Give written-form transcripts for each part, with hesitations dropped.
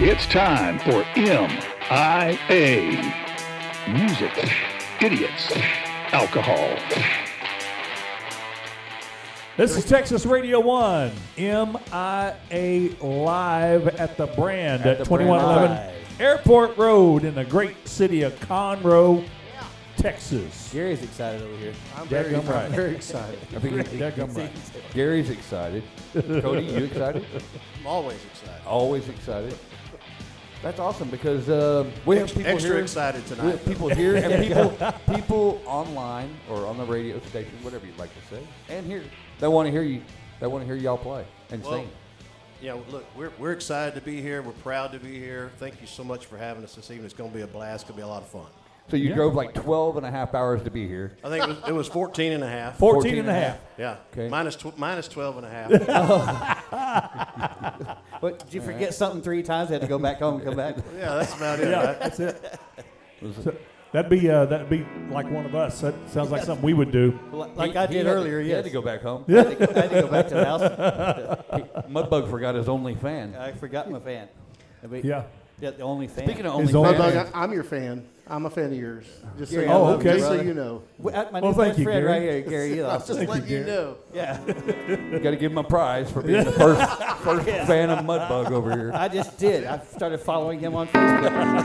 It's time for MIA. Music, idiots, alcohol. This is Texas Radio 1, MIA Live at the Brand at 2111 Airport Road in the great city of Conroe, Texas. Gary's excited over here. I'm very excited. Gary's excited. Cody, you excited? I'm always excited. Always excited. That's awesome because we have people Extra here. excited tonight. We have people here and people online or on the radio station, whatever you'd like to say, and here. They want to hear you. They want to hear y'all play and sing. Yeah, look, we're excited to be here. We're proud to be here. Thank you so much for having us this evening. It's going to be a blast. It's going to be a lot of fun. So you drove like 12 and a half hours to be here. I think it was 14 and a half. 14 and a half. Yeah. Okay. Minus 12 and a half. But did you forget something 3 times? Had to go back home and come back? Yeah, that's about it. Yeah, Right? that's it. So, that'd be like one of us. That sounds like something we would do. Like I did earlier, He yes. had to go back home. I had to go back to the house. Mudbug forgot his only fan. I forgot my fan. Yeah. Yeah, the only fan. Speaking of His only only fans, fan. I'm your fan. I'm a fan of yours. Just so Gary, you I know. love you, Just so brother. you know. My Well, new thank best you, friend Gary. right here, Gary. You I'm know. just letting you know. Yeah, got to give him a prize for being the first fan of Mudbug over here. I just did. I started following him on Facebook.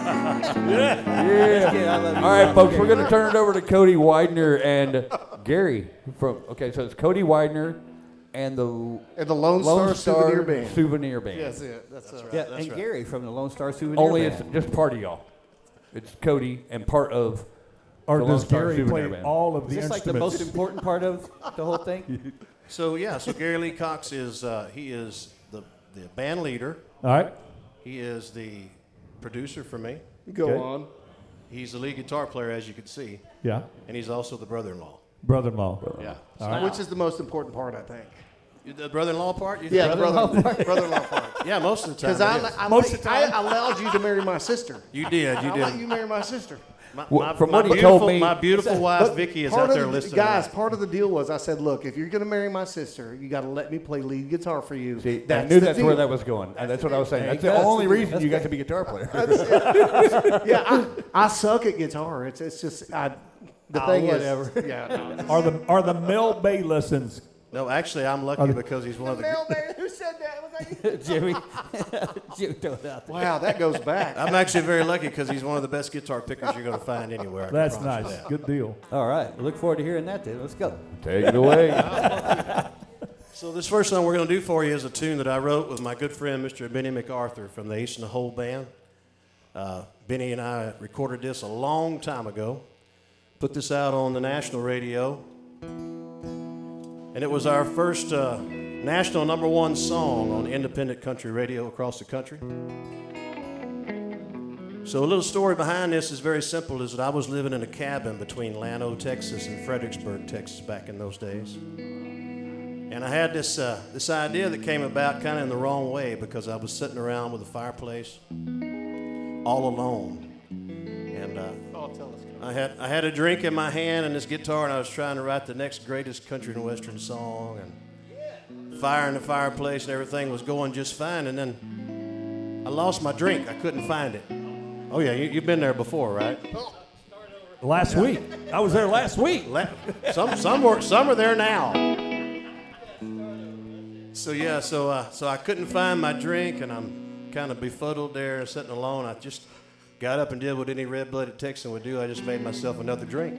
Yeah. Yeah, I love you. All right, folks, we're going to turn it over to Cody Widener and Gary. So it's Cody Widener and the And the Lone Star Souvenir Band. Souvenir Band. That's it. That's right. Yeah, That's and right. Gary from the Lone Star Souvenir Only Band. it's just part of y'all. It's Cody and part of Or the Lone does Star Gary Souvenir play Band. all of Is the this like instruments? the most important part of the whole thing? So Gary Lee Cox is he is the band leader. All right. He is the producer for me. Go Okay. on. He's the lead guitar player, as you can see, Yeah. and he's also the brother-in-law. Brother-in-law. Yeah. All right. Which is the most important part, I think. The brother-in-law part? You Yeah, think? the brother-in-law part. Yeah, most of the time. Because it is. I allowed you to marry my sister. You did. You I did. let you marry my sister. From what he told me- my beautiful wife Vicky is out there listening. Guys, part of the deal was I said, look, if you're going to marry my sister, you got to let me play lead guitar for you. See, I That's knew the that's deal. where that was going. That's what I was saying. That's the That's only the deal. reason you got to be a guitar player. Yeah, I suck at guitar. It's just the thing whatever. is, yeah. No. Are the Mel Bay lessons? No, actually, I'm lucky because he's one of the. Who said that? Was that you? Jimmy. Jimmy threw it out there. Wow, that goes back. I'm actually very lucky because he's one of the best guitar pickers you're going to find anywhere. I can That's promise nice. you that. Good deal. All right. We look forward to hearing that then. Let's go. Take it away. So this first song we're going to do for you is a tune that I wrote with my good friend Mr. Benny MacArthur from the Ace in the Hole Band. Benny and I recorded this a long time ago. Put this out on the national radio. And it was our first national #1 song on independent country radio across the country. So a little story behind this is very simple, is that I was living in a cabin between Llano, Texas and Fredericksburg, Texas back in those days. And I had this idea that came about kind of in the wrong way because I was sitting around with a fireplace all alone. And I had a drink in my hand and this guitar, and I was trying to write the next greatest country and western song, and fire in the fireplace and everything was going just fine. And then I lost my drink. I couldn't find it. Oh yeah, you've been there before, right? Last week. I was there last week. Some are there now. So I couldn't find my drink, and I'm kind of befuddled there, sitting alone. I just got up and did what any red-blooded Texan would do. I just made myself another drink.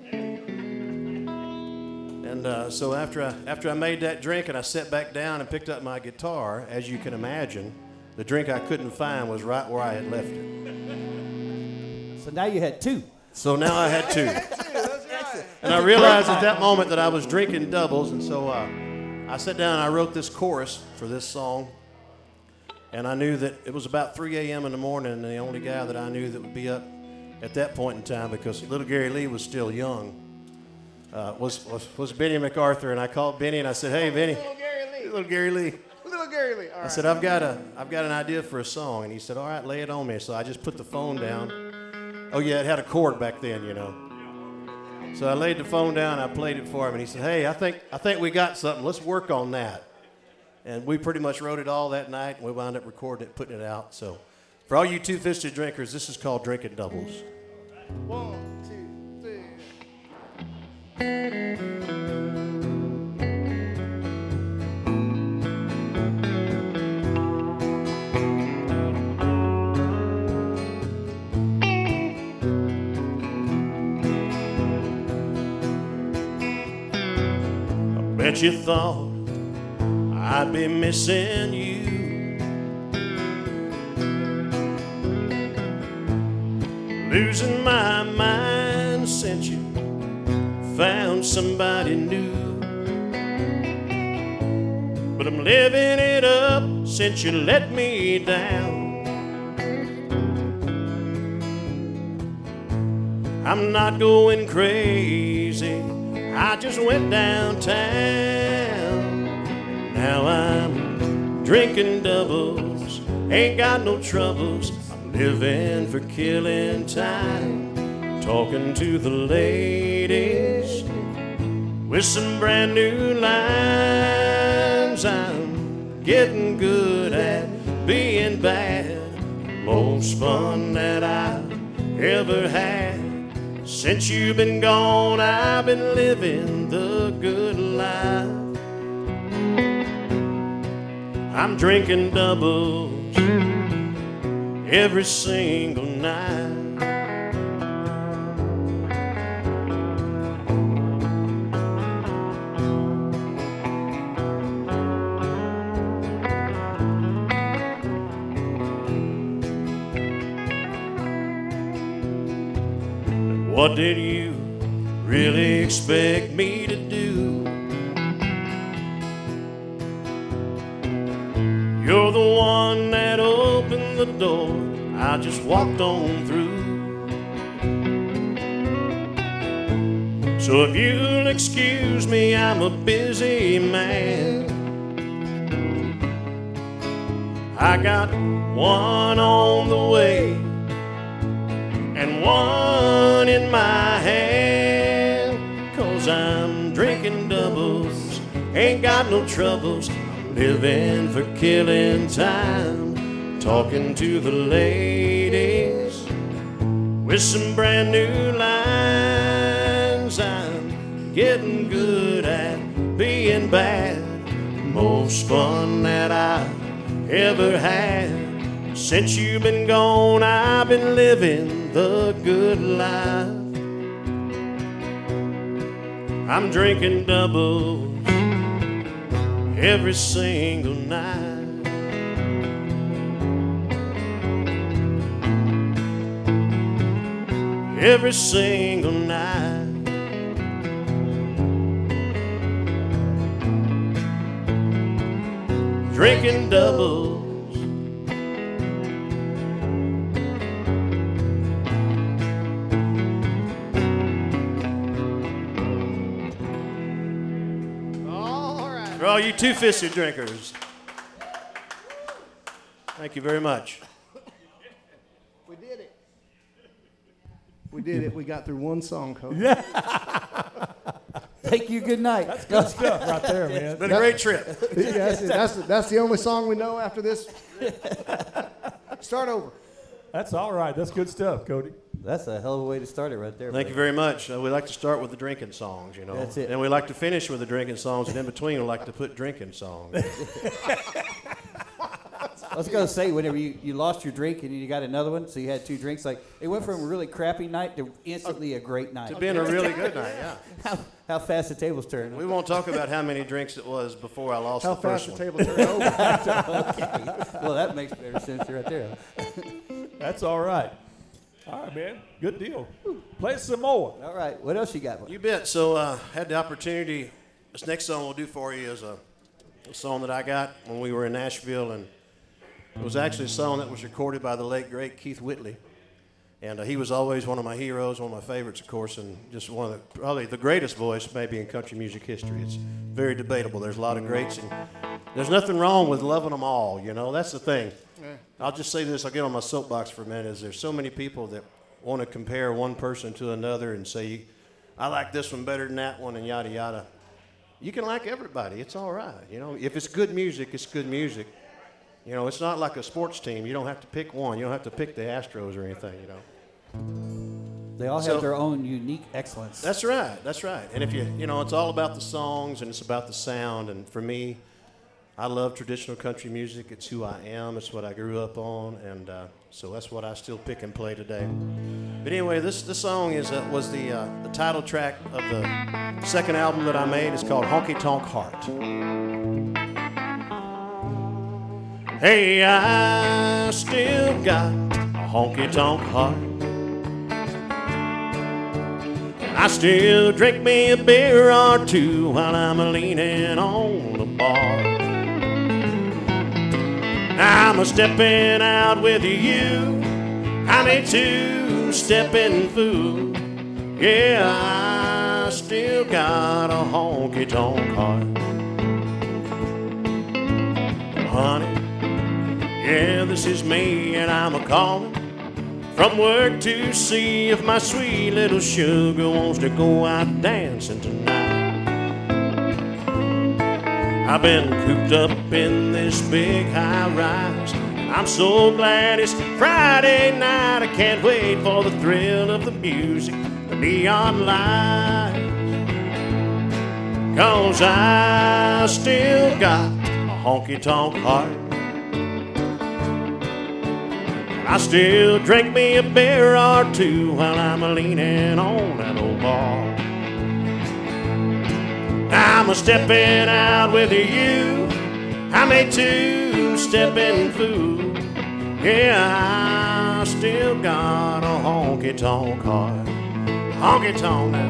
And so after I made that drink and I sat back down and picked up my guitar, as you can imagine, the drink I couldn't find was right where I had left it. So now you had 2. So now I had 2. And I realized at that moment that I was drinking doubles, and so I sat down and I wrote this chorus for this song. And I knew that it was about 3 a.m. in the morning, and the only guy that I knew that would be up at that point in time, because little Gary Lee was still young, was Benny MacArthur. And I called Benny and I said, "Hey, Benny, little Gary Lee. Little Gary Lee. All right. I said, I've got an idea for a song." And he said, "All right, lay it on me." So I just put the phone down. Oh yeah, it had a chord back then, you know. So I laid the phone down, I played it for him, and he said, "Hey, I think we got something. Let's work on that." And we pretty much wrote it all that night, and we wound up recording it, putting it out. So For all you two-fisted drinkers, this is called Drinking Doubles. 1, 2, 3. Bet you thought I'd be missing you. Losing my mind since you found somebody new. But I'm living it up since you let me down. I'm not going crazy, I just went downtown. Now I'm drinking doubles, ain't got no troubles. I'm living for killing time, talking to the ladies with some brand new lines. I'm getting good at being bad, most fun that I've ever had. Since you've been gone, I've been living the good life. I'm drinking doubles every single night. What did you really expect me to do? You're the one that opened the door, I just walked on through. So if you'll excuse me, I'm a busy man. I got one on the way and one in my hand, 'cause I'm drinking doubles, ain't got no troubles. Living for killing time, talking to the ladies with some brand new lines. I'm getting good at being bad, most fun that I've ever had. Since you've been gone, I've been living the good life. I'm drinking doubles every single night. Every single night. Drinking doubles. For all you two-fisted drinkers, thank you very much. We did it. We did it. We got through one song, Coach. Thank you. Good night. That's good stuff right there, man. It's been a great trip. That's the only song we know after this. Start over. That's all right. That's good stuff, Cody. That's a hell of a way to start it right there. Thank you very much. We like to start with the drinking songs, you know. That's it. And we like to finish with the drinking songs, and in between we like to put drinking songs. I was going to say, whenever you lost your drink and you got another one, so you had two drinks, like it went from a really crappy night to instantly a great night. To being a really good night, yeah. How fast the tables turn. We won't talk about how many drinks it was before I lost How the first fast the one. table turned over. Okay. Well, that makes better sense right there. That's all right. All right, man. Good deal. Play some more. All right. What else you got? You bet. So had the opportunity. This next song we'll do for you is a song that I got when we were in Nashville, and it was actually a song that was recorded by the late, great Keith Whitley. And he was always one of my heroes, one of my favorites, of course, and just one of probably the greatest voice maybe in country music history. It's very debatable. There's a lot of greats, and there's nothing wrong with loving them all, you know. That's the thing. I'll just say this. I'll get on my soapbox for a minute. Is there's so many people that want to compare one person to another and say, I like this one better than that one, and yada, yada. You can like everybody. It's all right, you know. If it's good music, it's good music. You know, it's not like a sports team. You don't have to pick one. You don't have to pick the Astros or anything, you know. They all have their own unique excellence. That's right. That's right. And if you know, it's all about the songs and it's about the sound. And for me, I love traditional country music. It's who I am. It's what I grew up on. And so that's what I still pick and play today. But anyway, this song was the title track of the second album that I made. It's called Honky Tonk Heart. Hey, I still got a honky tonk heart. I still drink me a beer or two while I'm leaning on the bar. I'm a stepping out with you. I'm a two-stepping fool. Yeah, I still got a honky tonk heart. Honey, yeah, this is me, and I'm a-calling from work to see if my sweet little sugar wants to go out dancing tonight. I've been cooped up in this big high-rise. I'm so glad it's Friday night. I can't wait for the thrill of the music, the neon lights. 'Cause I still got a honky-tonk heart. I still drink me a beer or two while I'm leaning on that old bar. I'm a stepping out with you. I'm a two-stepping fool. Yeah, I still got a honky-tonk heart. Honky-tonk now.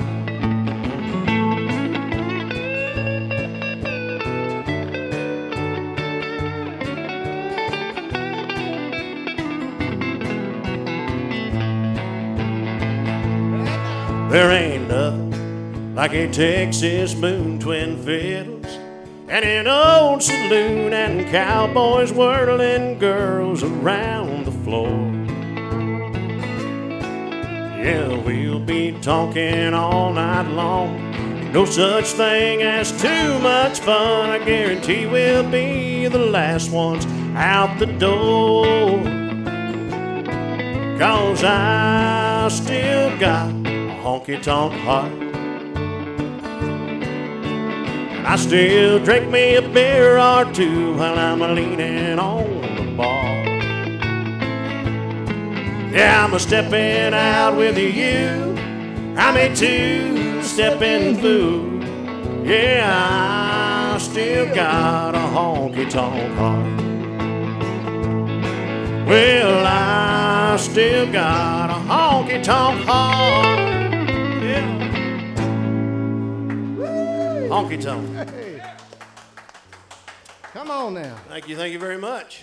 There ain't nothing like a Texas moon, twin fiddles, and an old saloon, and cowboys whirling girls around the floor. Yeah, we'll be talking all night long. No such thing as too much fun. I guarantee we'll be the last ones out the door. 'Cause I still got honky-tonk heart. I still drink me a beer or two while I'm leaning on the bar. Yeah, I'm a stepping out with you. I'm a two-stepping fool. Yeah, I still got a honky-tonk heart. Well, I still got a honky-tonk heart. Honky tonk. Hey. Come on now. Thank you very much.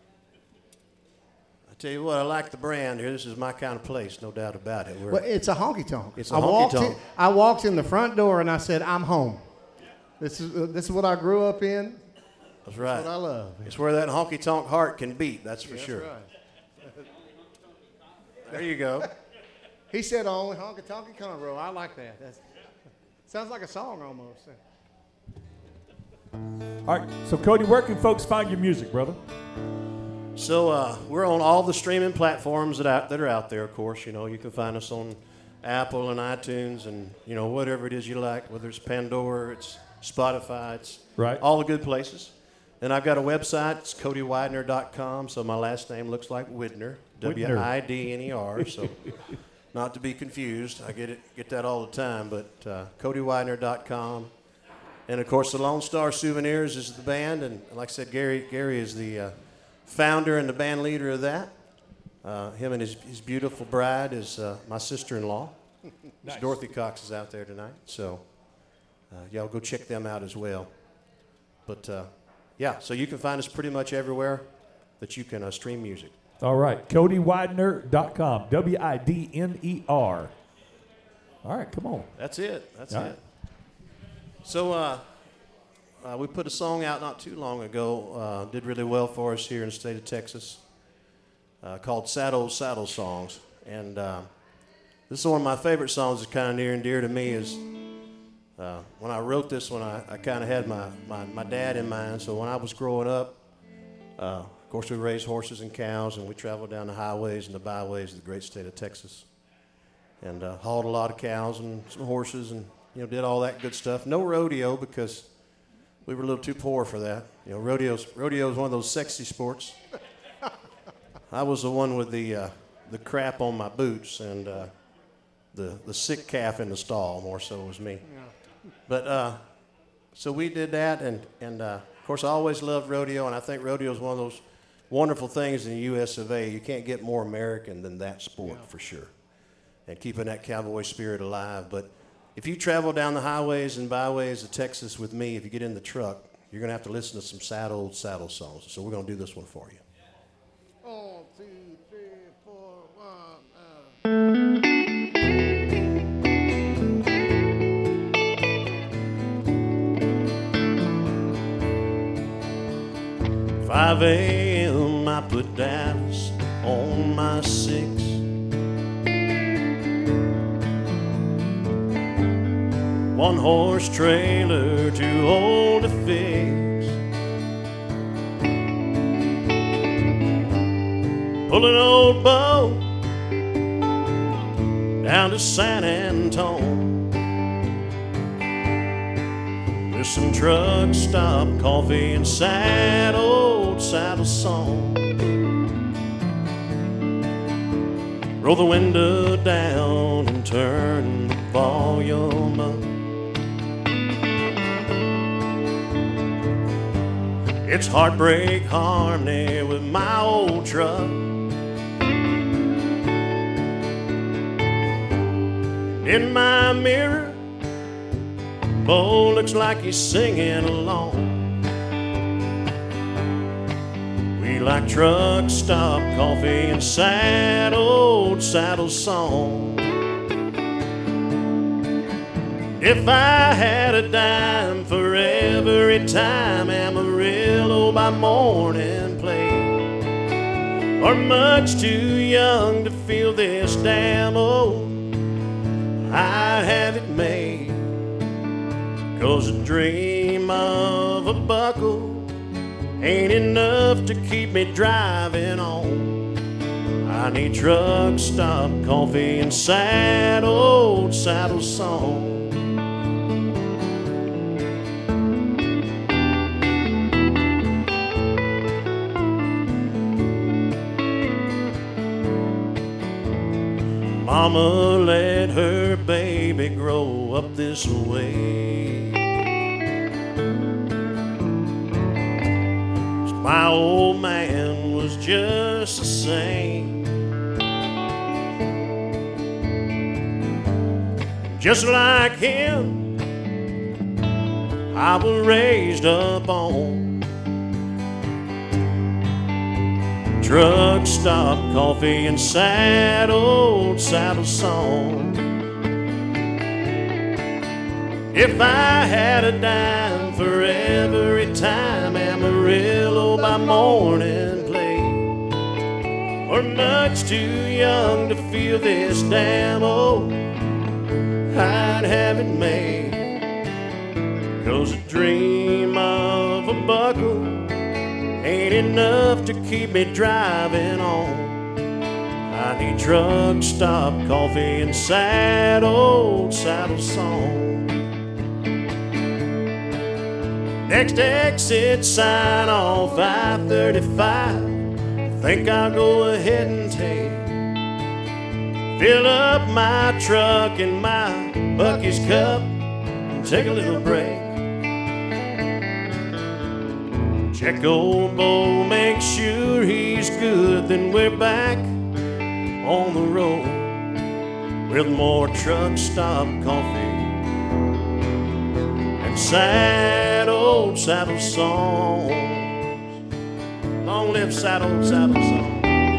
I tell you what, I like the brand here. This is my kind of place, no doubt about it. Well, it's a honky tonk. It's a honky tonk. I walked in the front door and I said, "I'm home." This is what I grew up in. That's right. That's what I love. It's where that honky tonk heart can beat. That's for sure. Right. There you go. He said, "Only honky tonky conroe." I like that. Sounds like a song almost. All right, so Cody, where can folks find your music, brother? So we're on all the streaming platforms that are out there, of course. You know, you can find us on Apple and iTunes and, you know, whatever it is you like, whether it's Pandora, it's Spotify, it's right. All the good places. And I've got a website, it's CodyWidener.com, so my last name looks like Widner, W-I-D-N-E-R, so not to be confused. I get that all the time, but CodyWidener.com. And, of course, the Lone Star Souvenirs is the band, and like I said, Gary is the founder and the band leader of that. Him and his beautiful bride is my sister-in-law. Nice. Dorothy Cox is out there tonight, so y'all go check them out as well. But, yeah, so you can find us pretty much everywhere that you can stream music. All right, CodyWidener.com, W-I-D-N-E-R. All right, come on. That's it. That's All it. right. So we put a song out not too long ago, did really well for us here in the state of Texas, called Sad Old Saddle Songs. And this is one of my favorite songs that's kind of near and dear to me. Is when I wrote this one, I kind of had my dad in mind. So when I was growing up, Of course, we raised horses and cows, and we traveled down the highways and the byways of the great state of Texas, and hauled a lot of cows and some horses, and did all that good stuff. No rodeo because we were a little too poor for that. Rodeo is one of those sexy sports. I was the one with the crap on my boots and the sick calf in the stall. More so was me. Yeah. But so we did that, and of course I always loved rodeo, and I think rodeo is one of those wonderful things in the U.S. of A. You can't get more American than that sport for sure, and keeping that cowboy spirit alive. But if you travel down the highways and byways of Texas with me, if you get in the truck, you're going to have to listen to some sad old saddle songs. So we're going to do this one for you. 1, 2, 3, 4, 1. 5 a.m. I put Dallas on my 6. One-horse trailer too old to fix. Pull an old boat down to San Antone. There's some truck stop coffee and sad old saddle song. Roll the window down and turn the volume up. It's Heartbreak Harmony with my old truck. In my mirror, Bo looks like he's singing along. We like truck stop coffee and sad old saddle song. If I had a dime for every time Amarillo by morning played, or much too young to feel this damn old, I'd have it made. 'Cause a dream of a buckle ain't enough to keep me driving on. I need truck stop coffee and sad old saddle song. Mama let her baby grow up this way. My old man was just the same. Just like him, I was raised up on truck stop coffee and sad old saddle song. If I had a dime for every time Amarillo by morning played, or much too young to feel this damn old, I'd have it made. 'Cause a dream of a buckle ain't enough to keep me driving on. I need truck stop coffee and sad old saddle song. Next exit sign off I-35. Think I'll go ahead and take. Fill up my truck in my Buc-ee's cup and take a little break. Check old Bo, make sure he's good, then we're back on the road with more truck stop coffee and sad old saddle songs. Long live sad old saddle songs.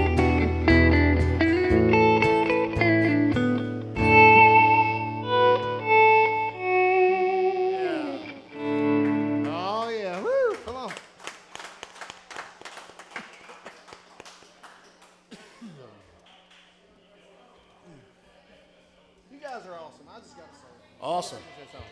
Oh, yeah. Woo! Come on. You guys are awesome. I just got to say. Awesome. That's awesome.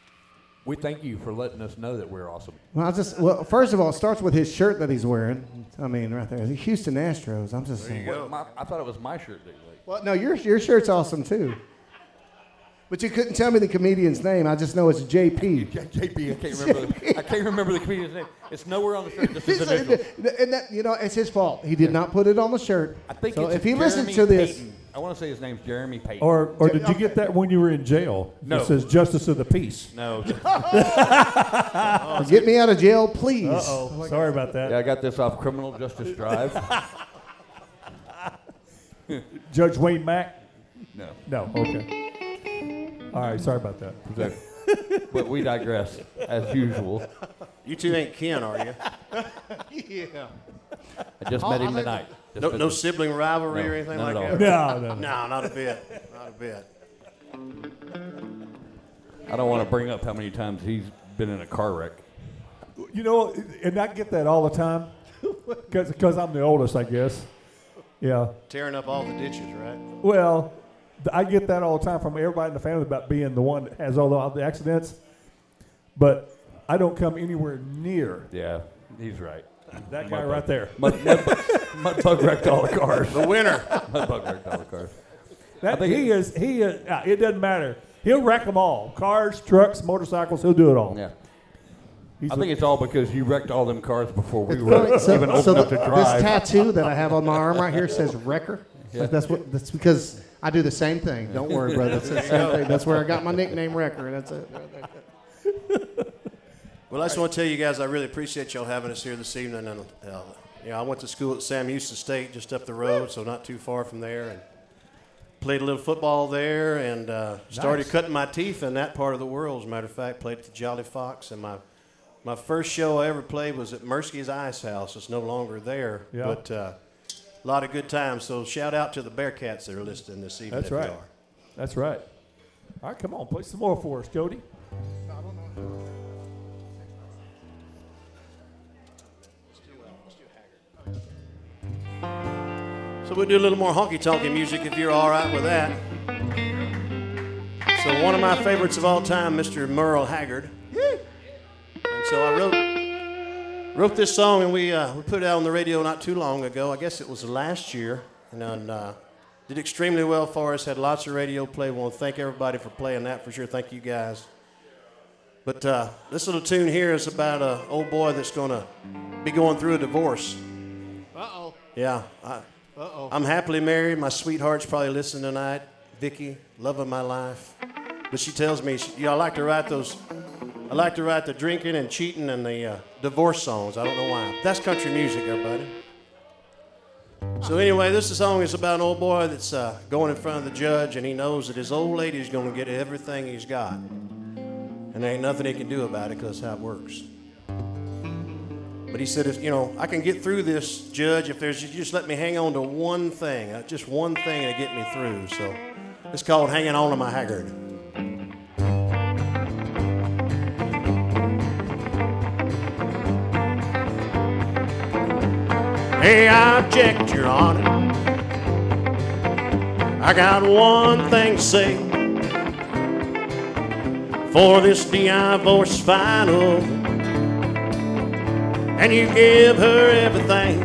We thank you for letting us know that we're awesome. Well, first of all, it starts with his shirt that he's wearing. I mean, right there. The Houston Astros. I'm just saying. I thought it was my shirt that you like. Well, no, your shirt's awesome too. But you couldn't tell me the comedian's name. I just know it's JP. JP, I can't remember the comedian's name. It's nowhere on the shirt. This is initials. And that, it's his fault. He did not put it on the shirt. I think so it's if he Jeremy listens to this, Payton. I want to say his name's Jeremy Payton. Or did you get that when you were in jail? No. It says Justice of the Peace. No. get me out of jail, please. Uh-oh. Sorry about that. Yeah, I got this off Criminal Justice Drive. Judge Wayne Mack? No. No, okay. All right, sorry about that. But we digress, as usual. You two ain't kin, are you? Yeah. I just met him tonight. No sibling rivalry No, or anything none like at that? all. No. No, not a bit. Not a bit. I don't want to bring up how many times he's been in a car wreck. You know, and I get that all the time because I'm the oldest, I guess. Yeah. Tearing up all the ditches, right? Well, I get that all the time from everybody in the family about being the one that has all the accidents. But I don't come anywhere near Yeah, he's right. that guy right there. Mudbug wrecked all the cars. The winner. Mudbug wrecked all the cars. He is. It doesn't matter. He'll wreck them all. Cars, trucks, motorcycles. He'll do it all. Yeah. I think it's all because you wrecked all them cars before we were Funny. even old enough to This drive. tattoo that I have on my arm right here says Wrecker. Yeah. That's because I do the same thing. Don't worry, brother. It's the same thing. That's where I got my nickname Wrecker. That's it. Well, I just want to tell you guys I really appreciate y'all having us here this evening. And I went to school at Sam Houston State, just up the road, so not too far from there, and played a little football there, and started cutting my teeth in that part of the world. As a matter of fact, played at the Jolly Fox, and my first show I ever played was at Mersky's Ice House. It's no longer there, but a lot of good times. So shout out to the Bearcats that are listening this evening. That's right. That's right. All right, come on, play some more for us, Cody. So we'll do a little more honky-tonky music if you're all right with that. So one of my favorites of all time, Mr. Merle Haggard. And so I wrote this song, and we put it out on the radio not too long ago. I guess it was last year, and did extremely well for us. Had lots of radio play. We want to thank everybody for playing that for sure. Thank you guys. But this little tune here is about an old boy that's going to be going through a divorce. Uh-oh. Yeah. I'm happily married. My sweetheart's probably listening tonight. Vicky, love of my life. But she tells me, I like to write the drinking and cheating and the divorce songs. I don't know why. That's country music, everybody. So anyway, this song is about an old boy that's going in front of the judge, and he knows that his old lady's going to get everything he's got. And there ain't nothing he can do about it because that's how it works. But he said, I can get through this, Judge, if you just let me hang on to one thing, just one thing to get me through. So it's called Hanging On to My Haggard. Hey, I object, Your Honor. I got one thing to say. For this divorce final, and you give her everything.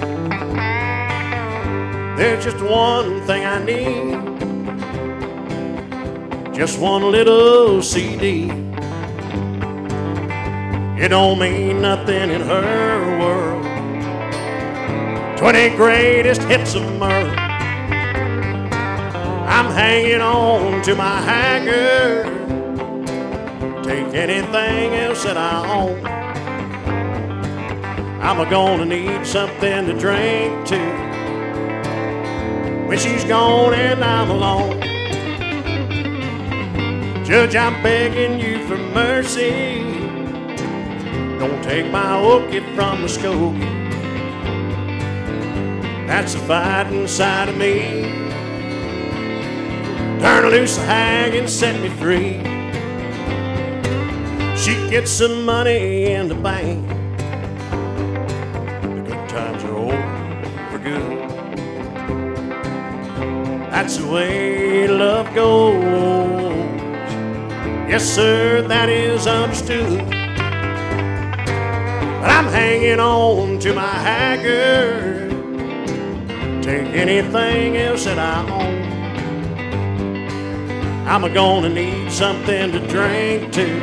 There's just one thing I need, just one little CD. It don't mean nothing in her world. 20 greatest hits of Merle. I'm hanging on to my Haggard. Take anything else that I own. I'm gonna need something to drink to when she's gone and I'm alone. Judge, I'm begging you for mercy. Don't take my hooky from the Muskogee. That's the fighting side of me. Turn loose the hag and set me free. She gets some money in the bank. The good times are over for good. That's the way love goes. Yes, sir, that is understood. But I'm hanging on to my Haggard. Take anything else that I own. I'm gonna need something to drink to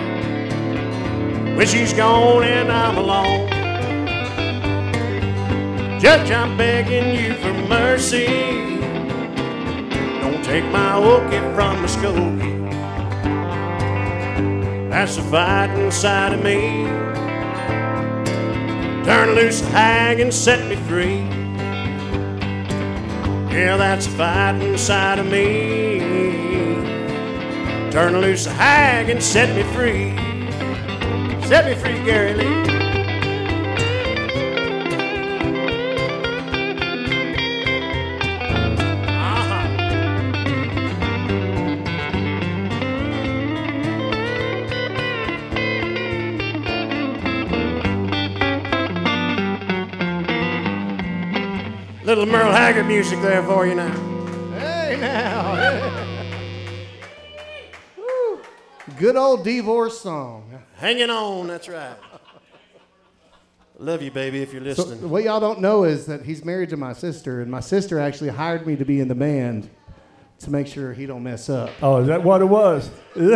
when she's gone and I'm alone. Judge, I'm begging you for mercy. Don't take my Okie from the Skokie. That's the fight inside of me. Turn loose the hag and set me free. Yeah, that's the fight inside of me. Turn loose the hag and set me free. Set me free, Gary Lee. Little Merle Haggard music there for you now. Hey, now. Woo. Good old divorce song. Hanging on, that's right. Love you, baby, if you're So listening. what y'all don't know is that he's married to my sister, and my sister actually hired me to be in the band to make sure he don't mess up. Oh, is that what it was?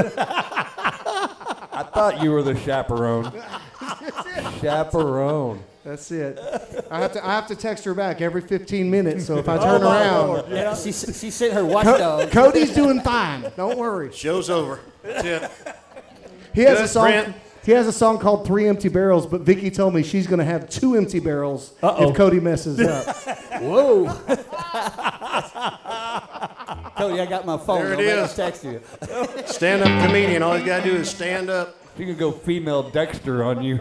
I thought you were the chaperone. Chaperone. That's it. I have to text her back every 15 minutes, so if I turn around, Yeah, she sent her watchdog. Cody's doing fine. Don't worry. Show's over. That's it. He has Good, a song. Brent. He has a song called 3 Empty Barrels, but Vicky told me she's going to have 2 empty barrels Uh-oh. if Cody messes up. Whoa. Cody, I got my phone. There it I'm ready is. to text you. Stand-up comedian. All you got to do is stand up. She can go female Dexter on you.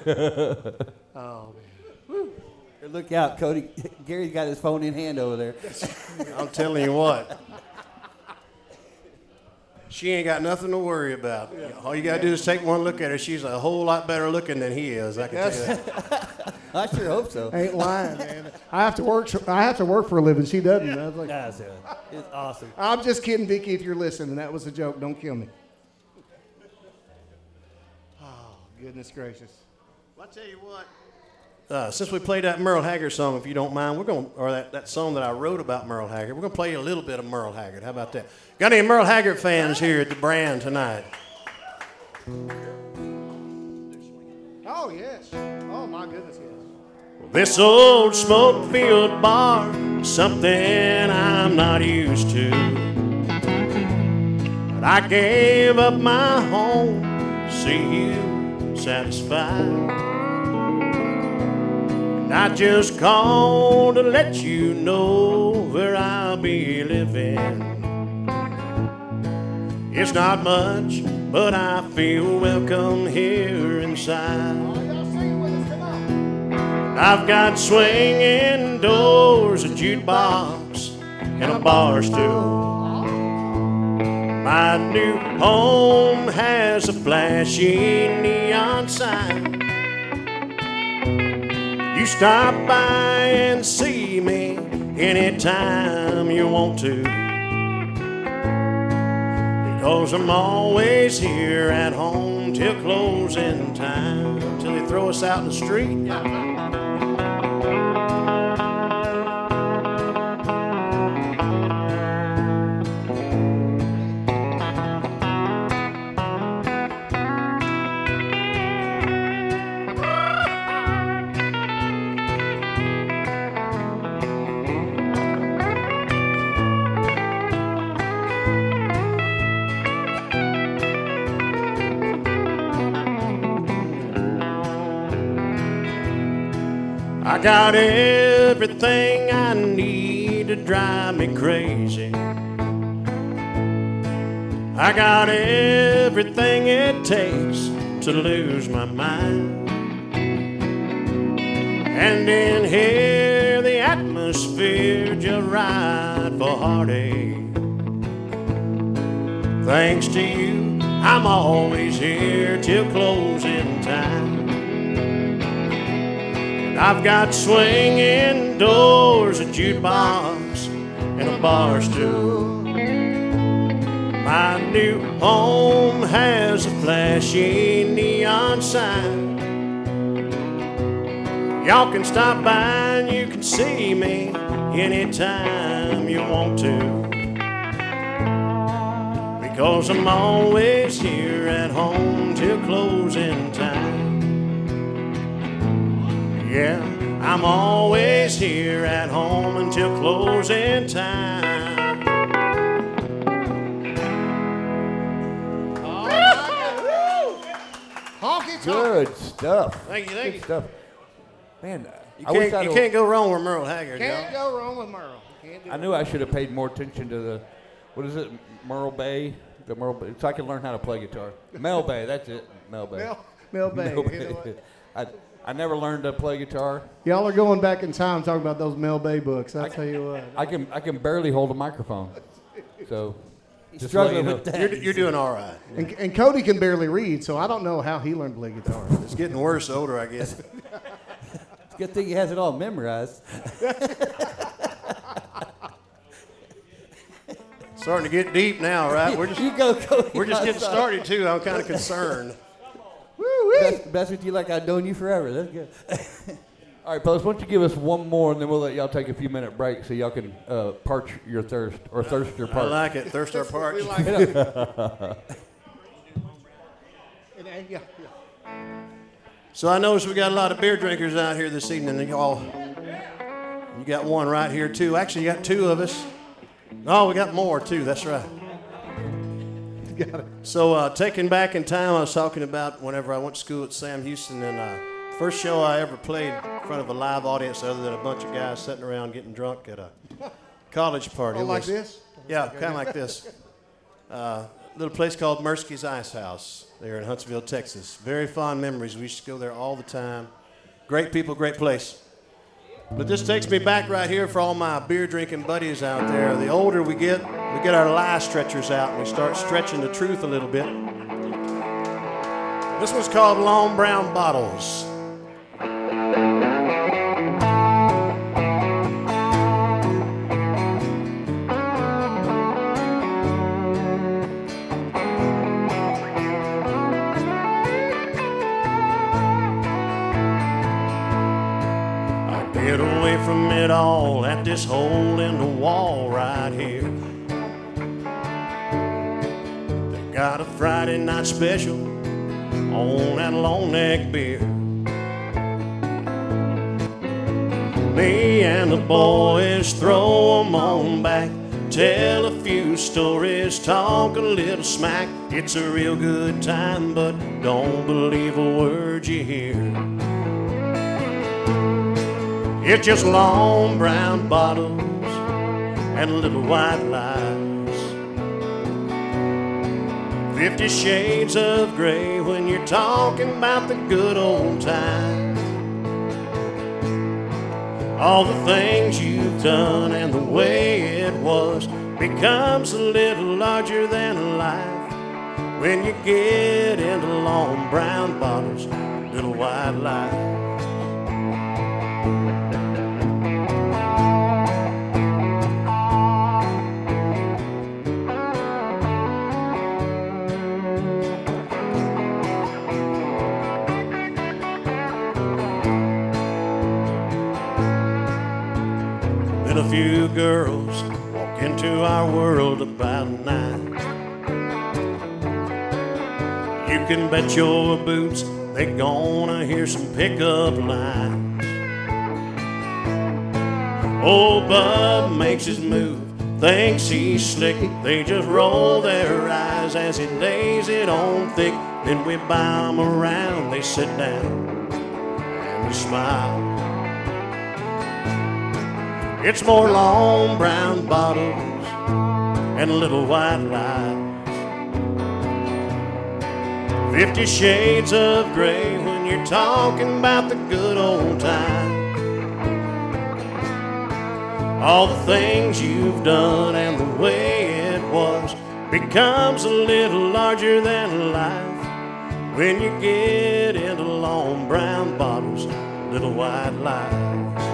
Look out, Cody. Gary's got his phone in hand over there. I'm telling you what. She ain't got nothing to worry about. All you got to do is take one look at her. She's a whole lot better looking than he is. I can tell you that. I sure hope so. Ain't lying, man. I have to work for a living. She doesn't. I was like, That's it. It's awesome. I'm just kidding, Vicky. If you're listening, that was a joke. Don't kill me. Oh, goodness gracious. Well, I tell you what. Since we played that Merle Haggard song, if you don't mind, we're going, or that song that I wrote about Merle Haggard, we're going to play you a little bit of Merle Haggard. How about that? Got any Merle Haggard fans here at the Brand tonight? Oh, yes. Oh, my goodness, yes. This old smoke-filled bar, something I'm not used to. But I gave up my home to see you satisfied. I just called to let you know where I'll be living. It's not much, but I feel welcome here inside. I've got swinging doors, a jukebox, and a bar stool. My new home has a flashy neon sign. You stop by and see me anytime you want to, because I'm always here at home till closing time, till they throw us out in the street. I got everything I need to drive me crazy. I got everything it takes to lose my mind. And in here, the atmosphere just right for heartache. Thanks to you, I'm always here till closing time. I've got swinging doors, a jukebox, and a bar stool. My new home has a flashy neon sign. Y'all can stop by and you can see me anytime you want to, because I'm always here at home till closing time. Yeah, I'm always here at home until closing time. Honky tonk. Good stuff. Thank you, thank Good you. stuff. Man, You I wish can't, you can't go wrong with Merle Haggard, Can't y'all. go wrong with Merle. Can't do I knew I should have paid more attention to the, what is it, Merle Bay? The Merle Bay, so I can learn how to play guitar. Mel Bay, that's it. Mel Bay. Mel Bay. Mel You know what? I never learned to play guitar. Y'all are going back in time talking about those Mel Bay books. I'll tell you what. I can barely hold a microphone. So He's just let struggling you know. with that. You're doing all right. And Cody can barely read, so I don't know how he learned to play guitar. It's getting worse the older I get. It's a good thing he has it all memorized. Starting to get deep now, right? We're just You go, Cody. we're just getting started too. I'm kind of concerned. Best with you like I've known you forever. That's good. All right, fellas, why don't you give us one more, and then we'll let y'all take a few minute break so y'all can parch your thirst or thirst your I parch. like it. Thirst our We parts. like it. Yeah. So I noticed we got a lot of beer drinkers out here this evening. And y'all, you got one right here too. Actually, you got two of us. Oh, we got more too. That's right. So taking back in time, I was talking about whenever I went to school at Sam Houston, and first show I ever played in front of a live audience other than a bunch of guys sitting around getting drunk at a college party. Oh, It like was- this? Yeah, kind of like this. Little place called Mirsky's Ice House there in Huntsville, Texas. Very fond memories. We used to go there all the time. Great people, great place. But this takes me back right here for all my beer drinking buddies out there. The older we get our lie stretchers out and we start stretching the truth a little bit. This one's called Long Brown Bottles. Get away from it all at this hole in the wall right here. They got a Friday night special on that long neck beer. Me and the boys throw 'em on back, tell a few stories, talk a little smack. It's a real good time, but don't believe a word you hear. It's just long brown bottles and little white lies. 50 shades of gray when you're talking about the good old times. All the things you've done and the way it was becomes a little larger than life when you get into long brown bottles, little white lies. Then a few girls walk into our world about 9. You can bet your boots they gonna hear some pickup lines. Old Bub makes his move, thinks he's slick. They just roll their eyes as he lays it on thick. Then we buy 'em around, they sit down and we smile. It's more long brown bottles and little white lies. 50 shades of gray when you're talking about the good old times. All the things you've done and the way it was becomes a little larger than life when you get into long brown bottles, little white lies.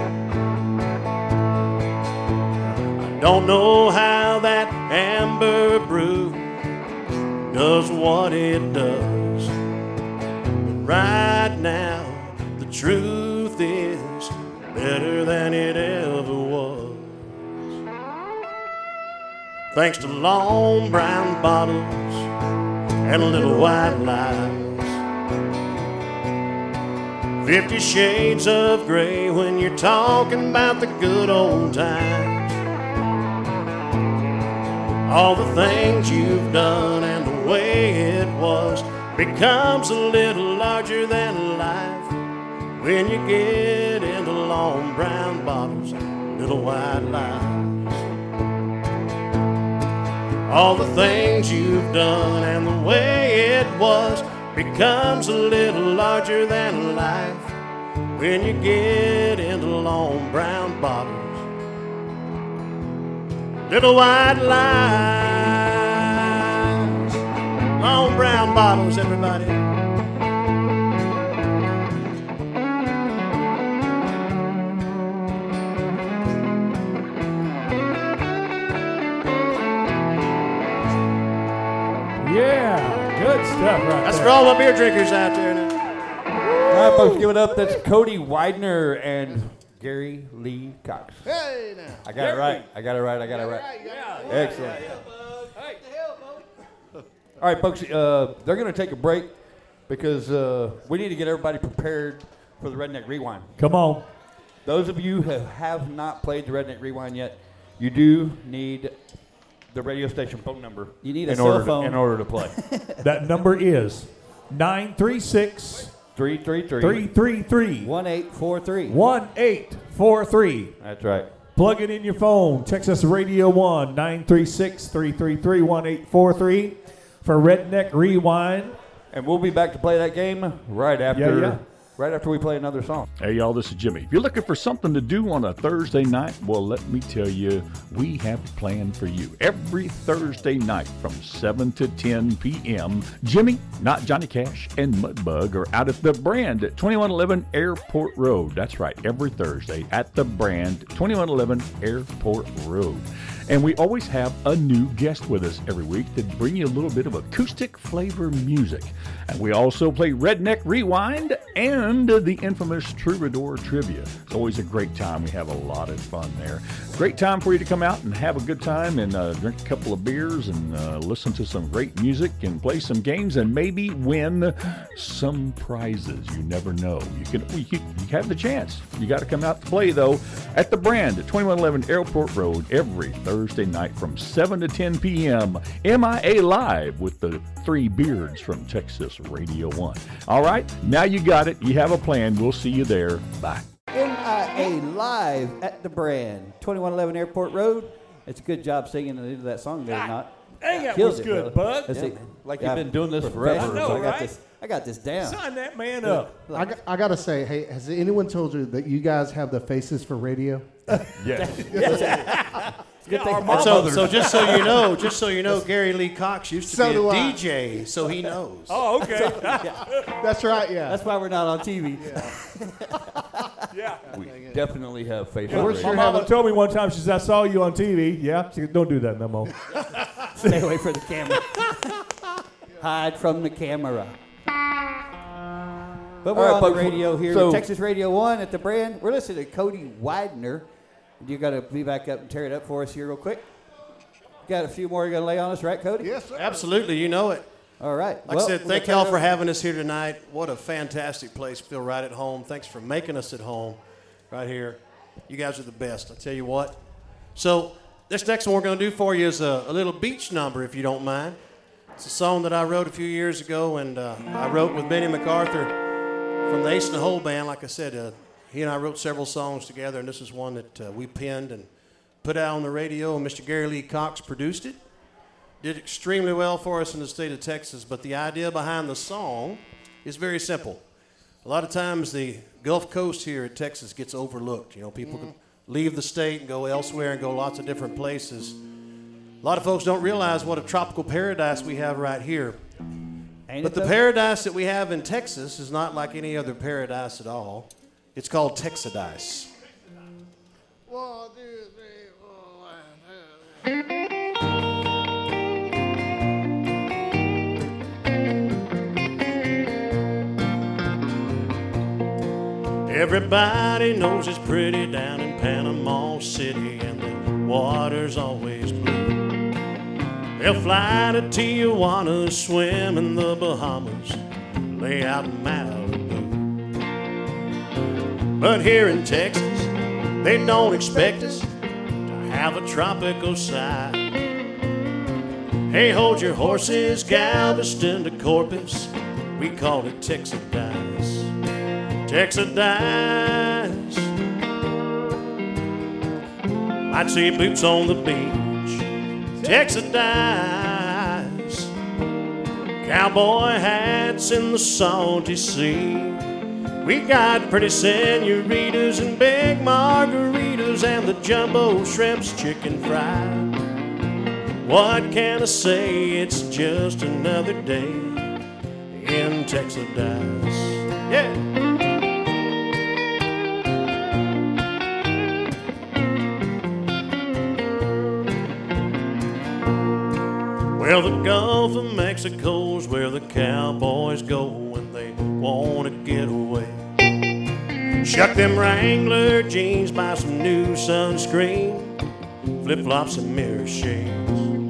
Don't know how that amber brew does what it does. But right now, the truth truth is better than it ever was. Thanks to long brown bottles and little white lies. 50 shades of gray when you're talking about the good old times. All the things you've done and the way it was becomes a little larger than life when you get into long brown bottles, little white lies. All the things you've done and the way it was becomes a little larger than life when you get into long brown bottles, little white lies. Long brown bottles, everybody. Yeah, good stuff right That's there. for all my beer drinkers out there now. All right, folks, give it up. That's Cody Widener and Gary Lee Cox. Hey, now. I got it right. I got it right. Excellent. All right, folks, they're going to take a break because we need to get everybody prepared for the Redneck Rewind. Come on. Those of you who have not played the Redneck Rewind yet, you do need the radio station phone number. You need a cell phone. In order to play. That number is 936 333. 333 1843. 1843. That's right. Plug it in your phone. Texas Radio 1 936 333 1843 for Redneck Rewind. And we'll be back to play that game right after Yeah. right after we play another song. Hey, y'all, this is Jimmy. If you're looking for something to do on a Thursday night, well, let me tell you, we have a plan for you. Every Thursday night from 7 to 10 p.m., Jimmy, not Johnny Cash, and Mudbug are out at The Brand at 2111 Airport Road. That's right, every Thursday at The Brand, 2111 Airport Road. And we always have a new guest with us every week to bring you a little bit of acoustic flavor music. And we also play Redneck Rewind and the infamous Troubadour Trivia. It's always a great time. We have a lot of fun there. Great time for you to come out and have a good time and drink a couple of beers and listen to some great music and play some games and maybe win some prizes. You never know. You have the chance. You got to come out to play, though, at The Brand at 2111 Airport Road every Thursday night from 7 to 10 p.m. MIA Live with the three beards from Texas Radio 1. All right, now you got it. You have a plan. We'll see you there. Bye. MIA Live at The Brand, 2111 Airport Road. It's a good job singing into that song there, not. Dang, that Killed was it, good, brother. bud. That's it. Like you've been doing this forever. I know, So right? I got this down. Sign that man up. I got to say, hey, has anyone told you that you guys have the faces for radio? Yes. Good thing. our And mom- So just so you know, Gary Lee Cox used to So be a do I. DJ, so he knows. Oh, okay. That's right, yeah. That's why we're not on TV. Yeah. We definitely have facial We're radio. My sure mama have told me one time, she said, I saw you on TV. Yeah. She said, don't do that no more. Stay away from the camera. Hide from the camera. But we're All right, on the folks, radio here, so- Texas Radio 1 at The Brand. We're listening to Cody Widener. You got to be back up and tear it up for us here real quick. Got a few more you're going to lay on us, right, Cody? Yes, sir. Absolutely, you know it. All right. Like I said, thank y'all for having us here tonight. What a fantastic place. Feel right at home. Thanks for making us at home right here. You guys are the best. I tell you what. So this next one we're going to do for you is a little beach number, if you don't mind. It's a song that I wrote a few years ago, and I wrote with Benny MacArthur from the Ace in the Hole Band. Like I said, he and I wrote several songs together, and this is one that we penned and put out on the radio, and Mr. Gary Lee Cox produced it. Did extremely well for us in the state of Texas, but the idea behind the song is very simple. A lot of times the Gulf Coast here at Texas gets overlooked. You know, people can leave the state and go elsewhere and go lots of different places. A lot of folks don't realize what a tropical paradise we have right here. But the paradise that we have in Texas is not like any other paradise at all. It's called Texadice. 1, 2, 3, 4, 1, 2, 3. Everybody knows it's pretty down in Panama City, and the water's always blue. They'll fly to Tijuana, swim in the Bahamas, lay out in Malibu. But here in Texas, they don't expect us to have a tropical side. Hey, hold your horses, Galveston to Corpus, we call it Texadice. Texadice. I'd see boots on the beach. Texadice. Cowboy hats in the salty sea. We got pretty senoritas and big margaritas and the jumbo shrimps chicken fried. What can I say? It's just another day in Texadice. Yeah. Well, the Gulf of Mexico's where the cowboys go when they want to get away. Shuck them Wrangler jeans, buy some new sunscreen, flip-flops and mirror shades.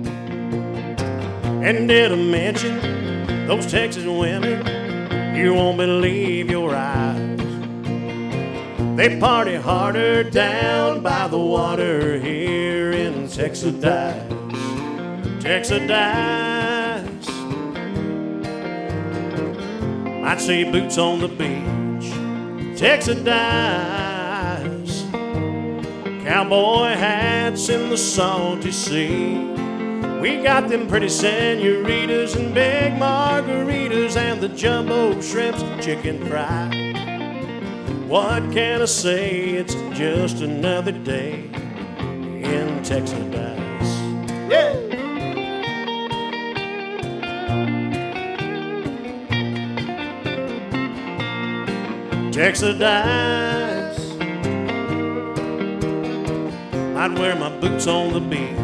And did I mention those Texas women? You won't believe your eyes. They party harder down by the water here in Texadice. Texadice. I'd see boots on the beach. Texadice. Cowboy hats in the salty sea. We got them pretty senoritas and big margaritas and the jumbo shrimps chicken fried. What can I say? It's just another day in Texadice. Yeah. Texadice. I'd wear my boots on the beach.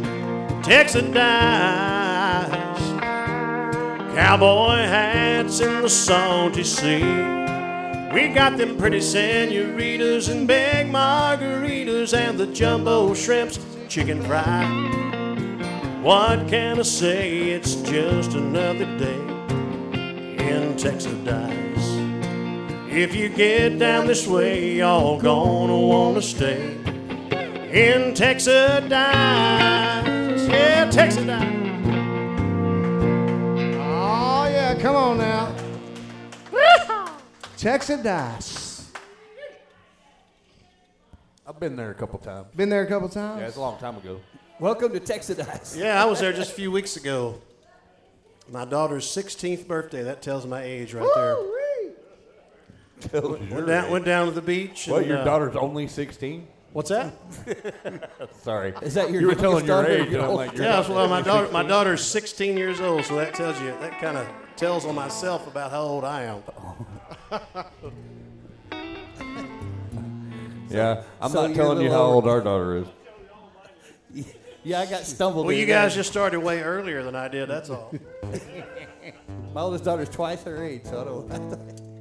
Texadice. Cowboy hats in the salty sea. We got them pretty senoritas and big margaritas and the jumbo shrimps chicken fried. What can I say? It's just another day in Texadice. If you get down this way, y'all gonna wanna stay in Texadice. Yeah, Texadice. Oh, yeah, come on now. Texadice. I've been there a couple times. Been there a couple times? Yeah, it's a long time ago. Welcome to Texadice. Yeah, I was there just a few weeks ago. My daughter's 16th birthday. That tells my age right there. Went down to the beach. Well, and, your daughter's only 16? What's that? Sorry. Is that your You were telling your daughter? age. And I'm like, Yeah, well, my daughter's 16 years old, so that tells you, that kind of tells on myself about how old I am. Yeah, I'm So not you're telling a you little how old over. our daughter is. Yeah, I got stumbled. Well, in you there. guys just started way earlier than I did, that's all. My oldest daughter's twice her age, so I don't.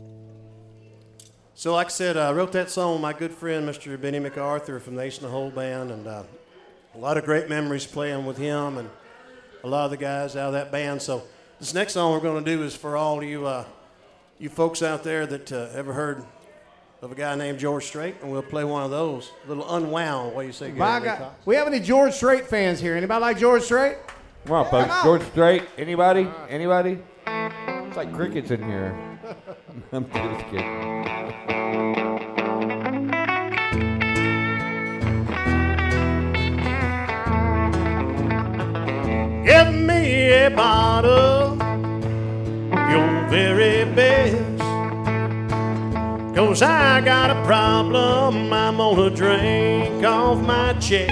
So like I said, I wrote that song with my good friend, Mr. Benny MacArthur from the Ace in the Hole Band, and a lot of great memories playing with him and a lot of the guys out of that band. So this next song we're going to do is for all you you folks out there that ever heard of a guy named George Strait, and we'll play one of those. A little unwound, what do you say, By Gary? God. We have any George Strait fans here? Anybody like George Strait? Come on, folks. George Strait. Anybody? Anybody? It's like crickets in here. I'm just kidding. Give me a bottle, your very best. 'Cause I got a problem I'm gonna drink off my chest.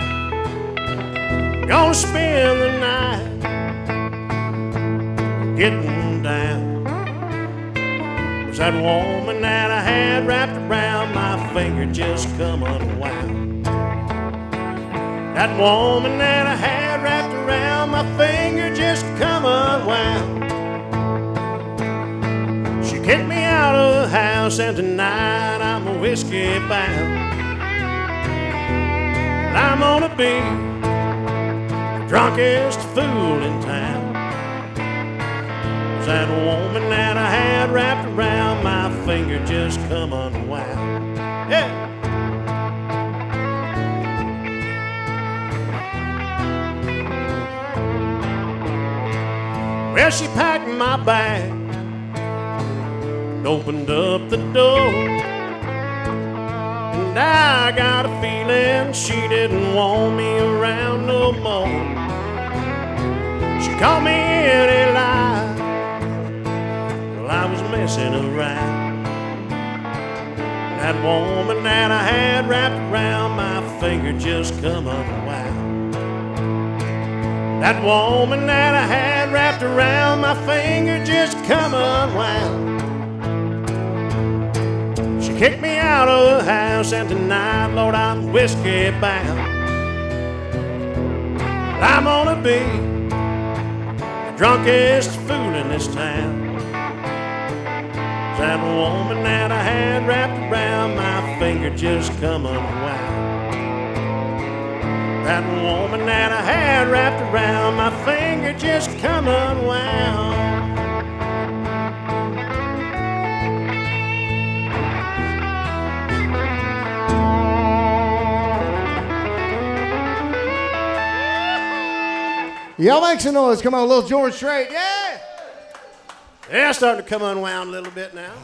Gonna spend the night getting down. 'Cause that woman that I had wrapped around my finger just come unwound. That woman that I had wrapped around my finger just come unwound. She kicked me out out of the house, and tonight I'm a whiskey bound. I'm gonna be the drunkest fool in town. That woman that I had wrapped around my finger just come unwound. Yeah. Well, she packed my bag and opened up the door, and I got a feeling she didn't want me around no more. She called me any lie, I was messing around. That woman that I had wrapped around my finger just come unwound. That woman that I had wrapped around my finger just come unwound. She kicked me out of the house, and tonight, Lord, I'm whiskey bound. I'm gonna be the drunkest fool in this town. That woman that I had wrapped around my finger just come unwound. That woman that I had wrapped around my finger just come unwound. Y'all make some noise. Come on, little George Strait. Yeah! Yeah, starting to come unwound a little bit now.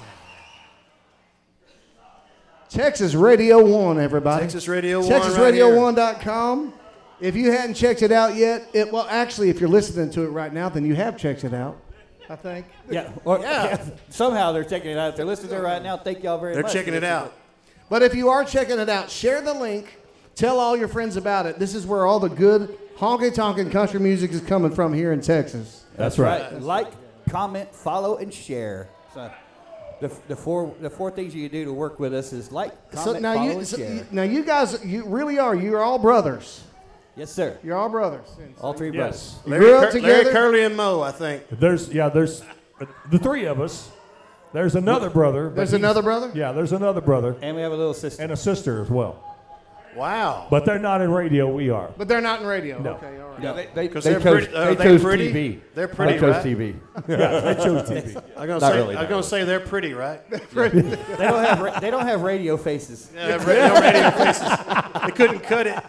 Texas Radio 1, everybody. Texas Radio 1 TexasRadio1.com. If you hadn't checked it out yet, well, actually, if you're listening to it right now, then you have checked it out, I think. Yeah. Or, somehow they're checking it out. If they're listening to it right now, thank y'all very much. They're checking it out. But if you are checking it out, share the link. Tell all your friends about it. This is where all the good honky-tonkin' country music is coming from here in Texas. That's right. Like, comment, follow, and share. So the four things you can do to work with us is like, comment, follow, and share. Now you guys, you really are. You're all brothers. Yes, sir. You're all brothers. All three brothers. You grew up Larry, together. Curly, and Mo, I think. There's the three of us. There's another brother. There's another brother? Yeah, there's another brother. And we have a little sister. And a sister as well. Wow. But they're not in radio. We are. But they're not in radio. No. Okay, all right. Yeah, they Because chose, they're pretty. they They chose pretty? TV. They're pretty, They chose right? TV. Yeah, they chose TV. I'm gonna Not say. really, I'm not gonna say they're pretty, right? They don't have radio faces. Yeah, radio faces. They couldn't cut it.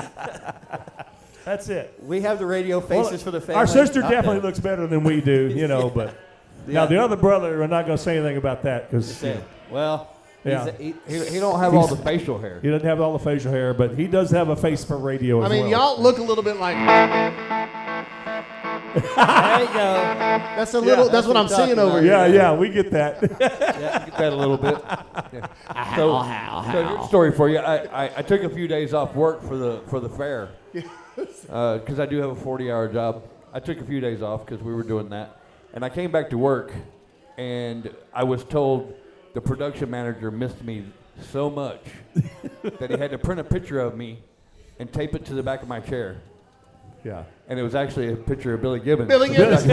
That's it. We have the radio faces Well, for the family. Our sister Not definitely them. looks better than we do, but now the other brother, we're not going to say anything about that because Well, Yeah. He don't have all the facial hair. he doesn't have all the facial hair, but he does have a face for radio as I mean, well. y'all look a little bit like. There you go. That's a little. that's what I'm what you're seeing talking over about. here. Yeah, we get that. Get that a little bit. Yeah. So here's a story for you. I took a few days off work for the fair because I do have a 40-hour job. I took a few days off because we were doing that, and I came back to work, and I was told the production manager missed me so much that he had to print a picture of me and tape it to the back of my chair. Yeah. And it was actually a picture of Billy Gibbons. Billy Gibbons.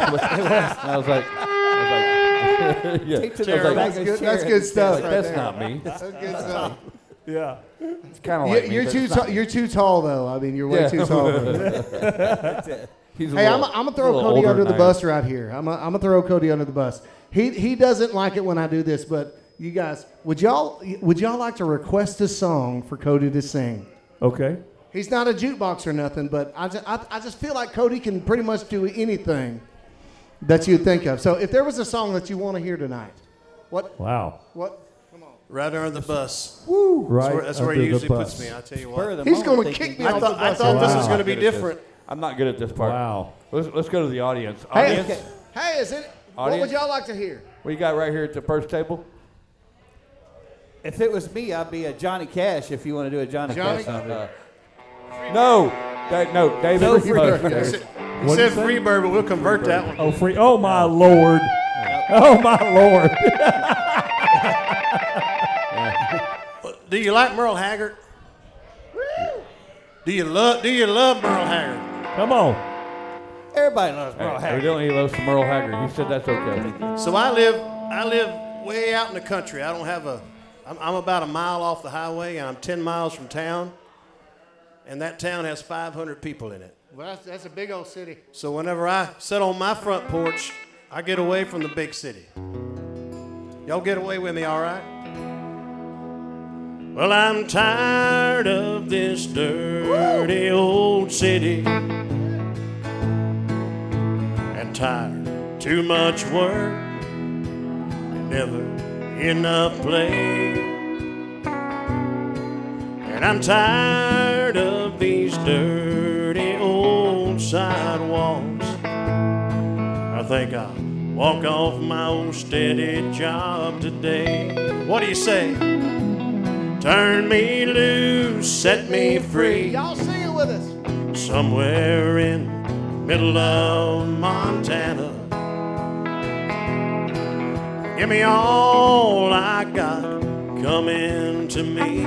I was like, yeah. Take to I was their like, back of his That's chair. good stuff. like, right that's there. not me. That's good stuff. Yeah. It's kind of like me, You're but too it's not tall. me. You're too tall, though. I mean, you're way Yeah. too tall. He's a Hey, little- I'm gonna a throw little Cody older under than the I bus right here. I'm gonna throw Cody under the bus. He doesn't like it when I do this, but you guys, would y'all like to request a song for Cody to sing? Okay. He's not a jukebox or nothing, but I just feel like Cody can pretty much do anything that you think of. So if there was a song that you want to hear tonight, what? Wow. Come on. Right under the bus. Right. That's where under he the usually bus. puts me. I tell you Spur of what. the He's moment gonna thinking. kick me I off thought the bus. this Wow. was going to be I'm not good at different. I'm not good at this part. Wow. Let's go to the audience. Hey, Audience, hey, is it? What Audience? would y'all like to hear? what you got right here at the first table? If it was me, I'd be a Johnny Cash if you want to do a Johnny Johnny- Cash song. No, David. No free Oh, bird. He What'd said you say? Freebird, but we'll convert that one. Oh, free. Oh, my Lord. Oh, my Lord. Do you like Merle Haggard? Do you love Merle Haggard? Come on. Everybody knows Merle Hey, Haggard. evidently he loves some Merle Haggard. He said that's okay. So I live way out in the country. I don't have I'm about a mile off the highway, and I'm 10 miles from town. And that town has 500 people in it. Well, that's a big old city. So whenever I sit on my front porch, I get away from the big city. Y'all get away with me, all right? Well, I'm tired of this dirty old city. And tired, too much work, never enough play. And I'm tired of these dirty old sidewalks. I think I'll walk off my old steady job today. What do you say? Turn me loose, set me free. Y'all sing it with us. Somewhere in the middle of Montana. Give me all I got coming to me.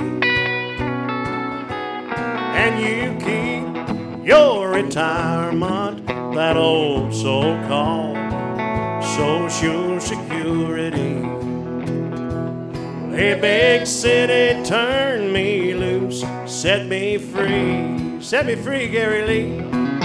And you keep your retirement, that old so-called Social Security. Hey, big city, turn me loose, set me free. Set me free, Gary Lee.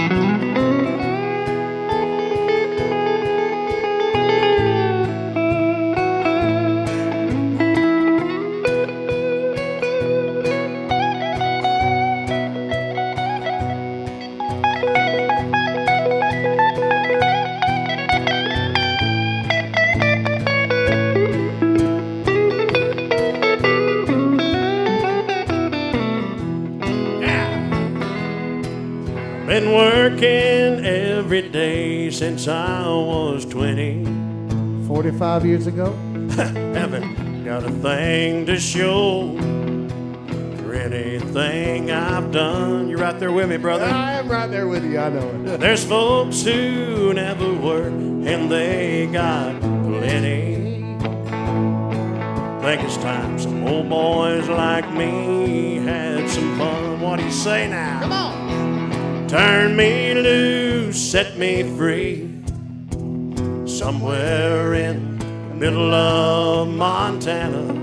Been working every day since I was 20. 45 years ago. Haven't got a thing to show for anything I've done. You right there with me, brother? I am right there with you. I know it. There's folks who never work and they got plenty. Think it's time some old boys like me had some fun. What do you say now? Come on. Turn me loose, set me free. Somewhere in the middle of Montana.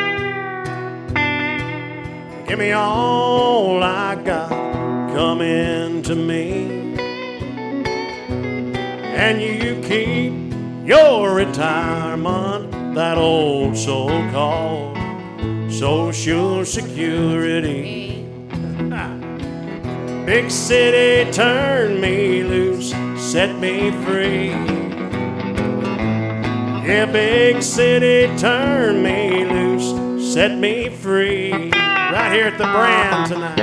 Give me all I got coming to me. And you keep your retirement, that old so-called Social Security. Big city, turn me loose, set me free. Yeah, big city, turn me loose, set me free. Right here at the Brand tonight.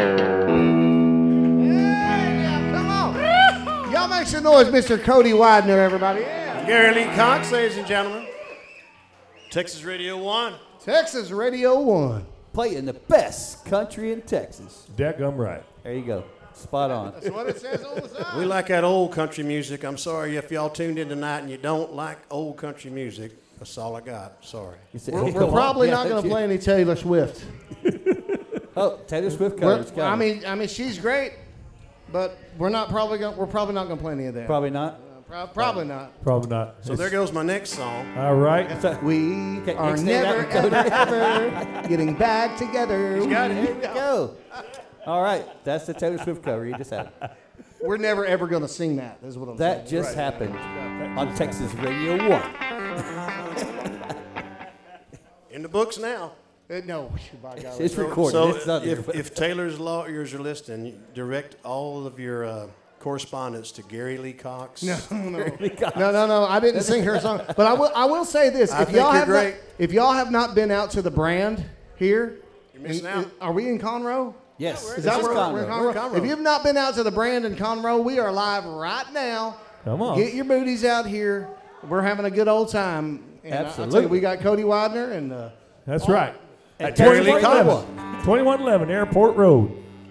Yeah, come on. Y'all make some noise, Mr. Cody Widener, everybody. Yeah. Gary Lee Cox, ladies and gentlemen. Texas Radio 1. Texas Radio 1. Playing the best country in Texas. Dadgum right. There you go. Spot on. That's what it says on the side. We like that old country music. I'm sorry if y'all tuned in tonight and you don't like old country music. That's all I got. Sorry. You said, We're probably not going to play any Taylor Swift. Oh, Taylor Swift covers. I mean, she's great, but we're probably not going to play any of that. Probably not. Probably not. Probably not. So there goes my next song. All right. We Okay, are extend that never, one, Cody. ever getting back together. He's got it. There we go. All right. That's the Taylor Swift cover. You just had it. We're never, ever going to sing that, is what I'm That saying. just happened on Texas Radio 1. In the books now. No, by God. It's recorded. So it's not if Taylor's lawyers are listening, direct all of your correspondence to Gary Lee Cox. No. I didn't sing her song. But I will say this: I think you're great. if y'all have not been out to the Brand here, You're missing out. are we in Conroe? Yes. Is that This where Conroe. we're in We're in Conroe? Conroe. If you've not been out to the Brand in Conroe, we are live right now. Come on. Get your booties out here. We're having a good old time. And I'll tell you, Absolutely. we got Cody Widener and That's right. At Gary Lee 2111. 2111 Airport Road.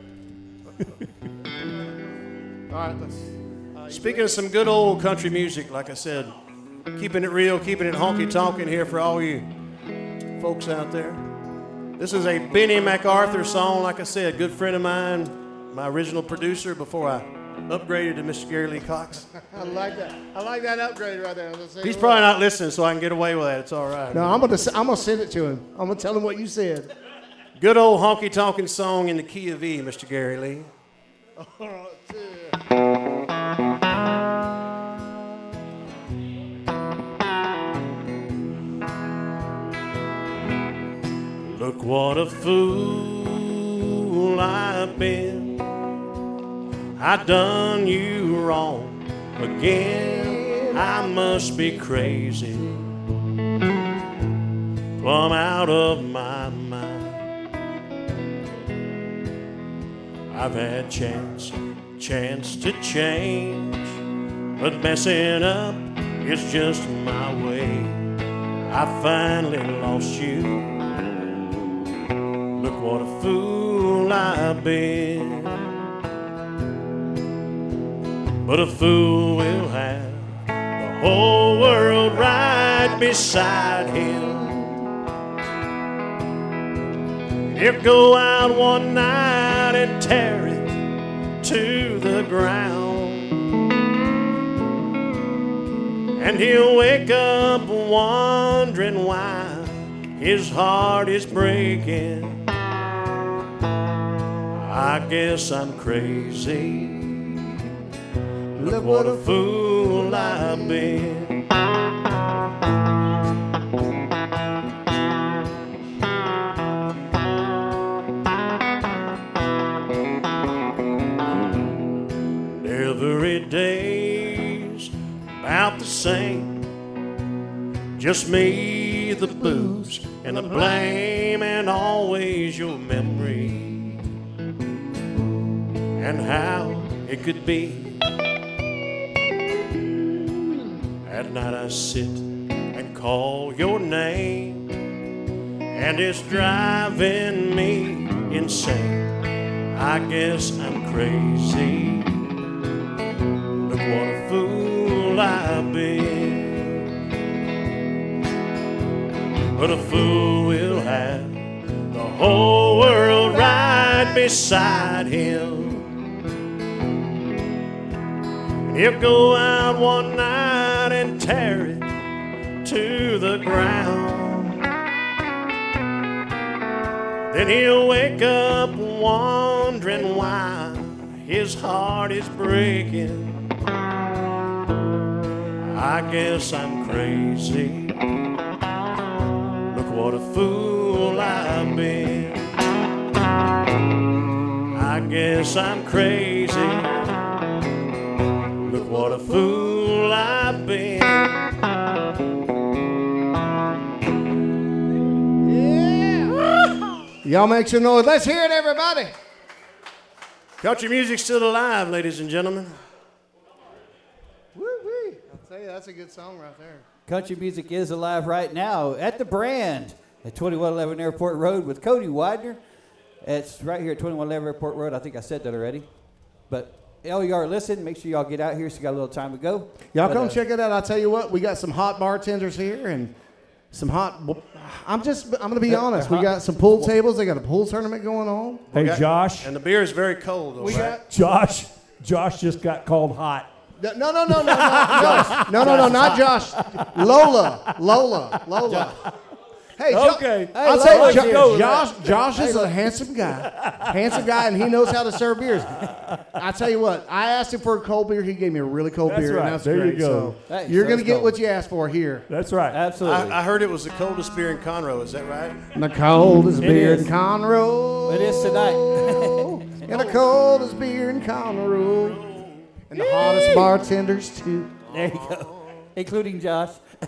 all right. Let's. Speaking of some good old country music, like I said, keeping it real, keeping it honky-tonkin' here for all you folks out there. This is a Benny MacArthur song, like I said, good friend of mine, my original producer before I upgraded to Mr. Gary Lee Cox. I like that. I like that upgrade right there. He's probably not listening, so I can get away with that. It's all right. No, I'm gonna send it to him. I'm gonna tell him what you said. Good old honky-tonkin' song in the key of E, Mr. Gary Lee. Look what a fool I've been. I done you wrong again. I must be crazy, plumb out of my mind. I've had chance to change, but messing up is just my way. I finally lost you. Look what a fool I've been. But a fool will have the whole world right beside him. He'll go out one night and tear it to the ground. And he'll wake up wondering why his heart is breaking. I guess I'm crazy. Look what a fool I've been. Every day's about the same. Just me, the booze, and the blame, and always your memory. And how it could be. At night I sit and call your name, and it's driving me insane. I guess I'm crazy. Look what a fool I've been. But a fool will have the whole world right beside him. He'll go out one night and tear it to the ground. Then he'll wake up wondering why his heart is breaking. I guess I'm crazy. Look what a fool I've been. I guess I'm crazy. Look what a fool I've been. Yeah. Y'all make some noise. Let's hear it, everybody. Country music's still alive, ladies and gentlemen. Woo-wee. I'll tell you, that's a good song right there. Country music is alive right now at the Brand at 2111 Airport Road with Cody Widener. It's right here at 2111 Airport Road. I think I said that already. But all y'all are listening. Make sure y'all get out here so you got a little time to go. Y'all come check it out. I'll tell you what, we got some hot bartenders here and some hot. I'm going to be honest. We got some pool tables. They got a pool tournament going on. Hey, Josh. And the beer is very cold. We got Josh just got called hot. No, not Josh. Lola. Hey, Okay. I'll let's say go. Josh is a handsome guy, and he knows how to serve beers. I tell you what, I asked him for a cold beer. He gave me a really cold That's beer. right. And that's There you great. go. So Hey, you're so going to it's get cold. what you asked for here. That's right. Absolutely. I heard it was the coldest beer in Conroe. Is that right? The coldest beer is. in Conroe. It is tonight. And the coldest beer in Conroe. And the hottest bartenders, too. There you go. Including Josh.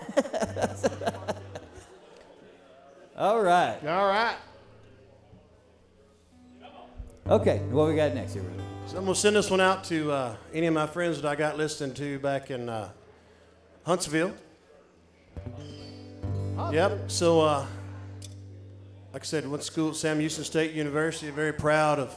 All right. All right. Okay. What we got next here? So I'm going to send this one out to any of my friends that I got listening to back in Huntsville. Yep. So, like I said, went to school at Sam Houston State University. Very proud of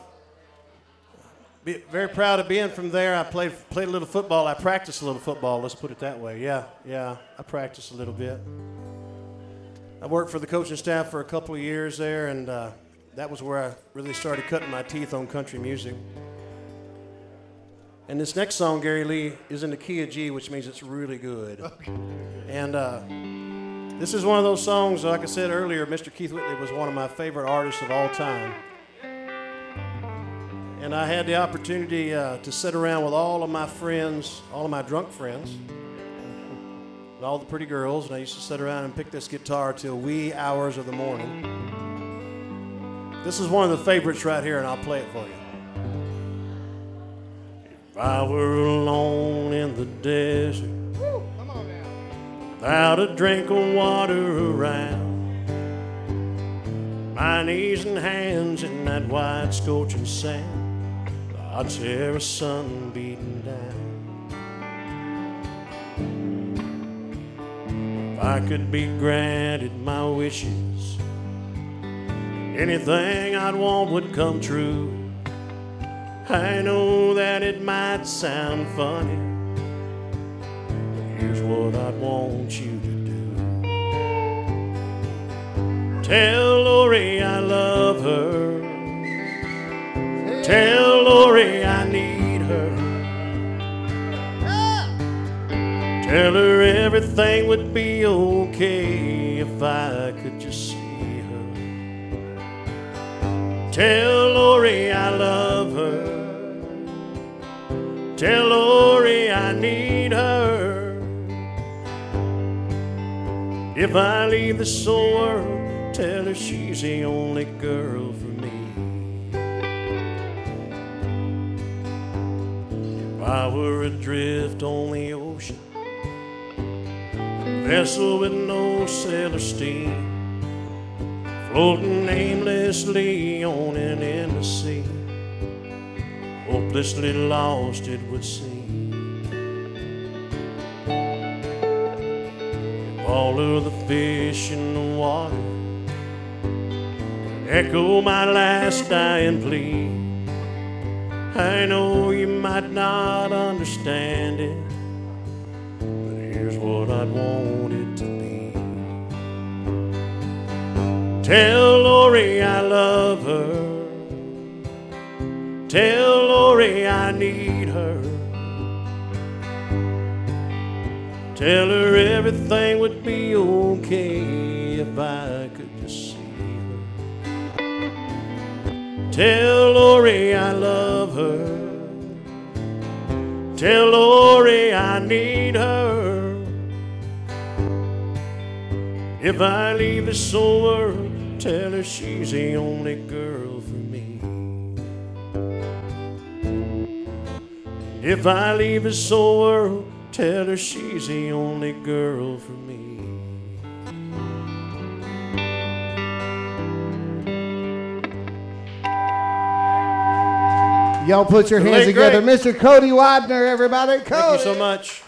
being from there. I played a little football. I practiced a little football. Let's put it that way. Yeah. I practiced a little bit. I worked for the coaching staff for a couple of years there, and that was where I really started cutting my teeth on country music. And this next song, Gary Lee, is in the key of G, which means it's really good. Okay. And this is one of those songs, like I said earlier, Mr. Keith Whitley was one of my favorite artists of all time. And I had the opportunity to sit around with all of my friends, all of my drunk friends, and all the pretty girls, and I used to sit around and pick this guitar till wee hours of the morning. This is one of the favorites right here, and I'll play it for you. If I were alone in the desert, Come on now. without a drink of water around, my knees and hands in that white scorching sand, I'd tear a sun beating down. If I could be granted my wishes, anything I'd want would come true. I know that it might sound funny, but here's what I'd want you to do. Tell Lori I love her. Tell Lori I need her. Tell her everything would be okay if I could just see her. Tell Lori I love her. Tell Lori I need her. If I leave this old world, tell her she's the only girl for me. If I were adrift on the ocean, a vessel with no sail or steam, floating aimlessly on an endless sea, hopelessly lost it would seem. If all of the fish in the water echo my last dying plea, I know you might not understand it, but here's what I'd want it to be. Tell Lori I love her. Tell Lori I need her. Tell her everything would be okay if I could just see her. Tell Lori I love her. Tell Lori I need her. If I leave this old world, tell her she's the only girl for me. If I leave this old world, tell her she's the only girl for me. Y'all put your The hands late together. great. Mr. Cody Widener, everybody. Cody. Thank you so much.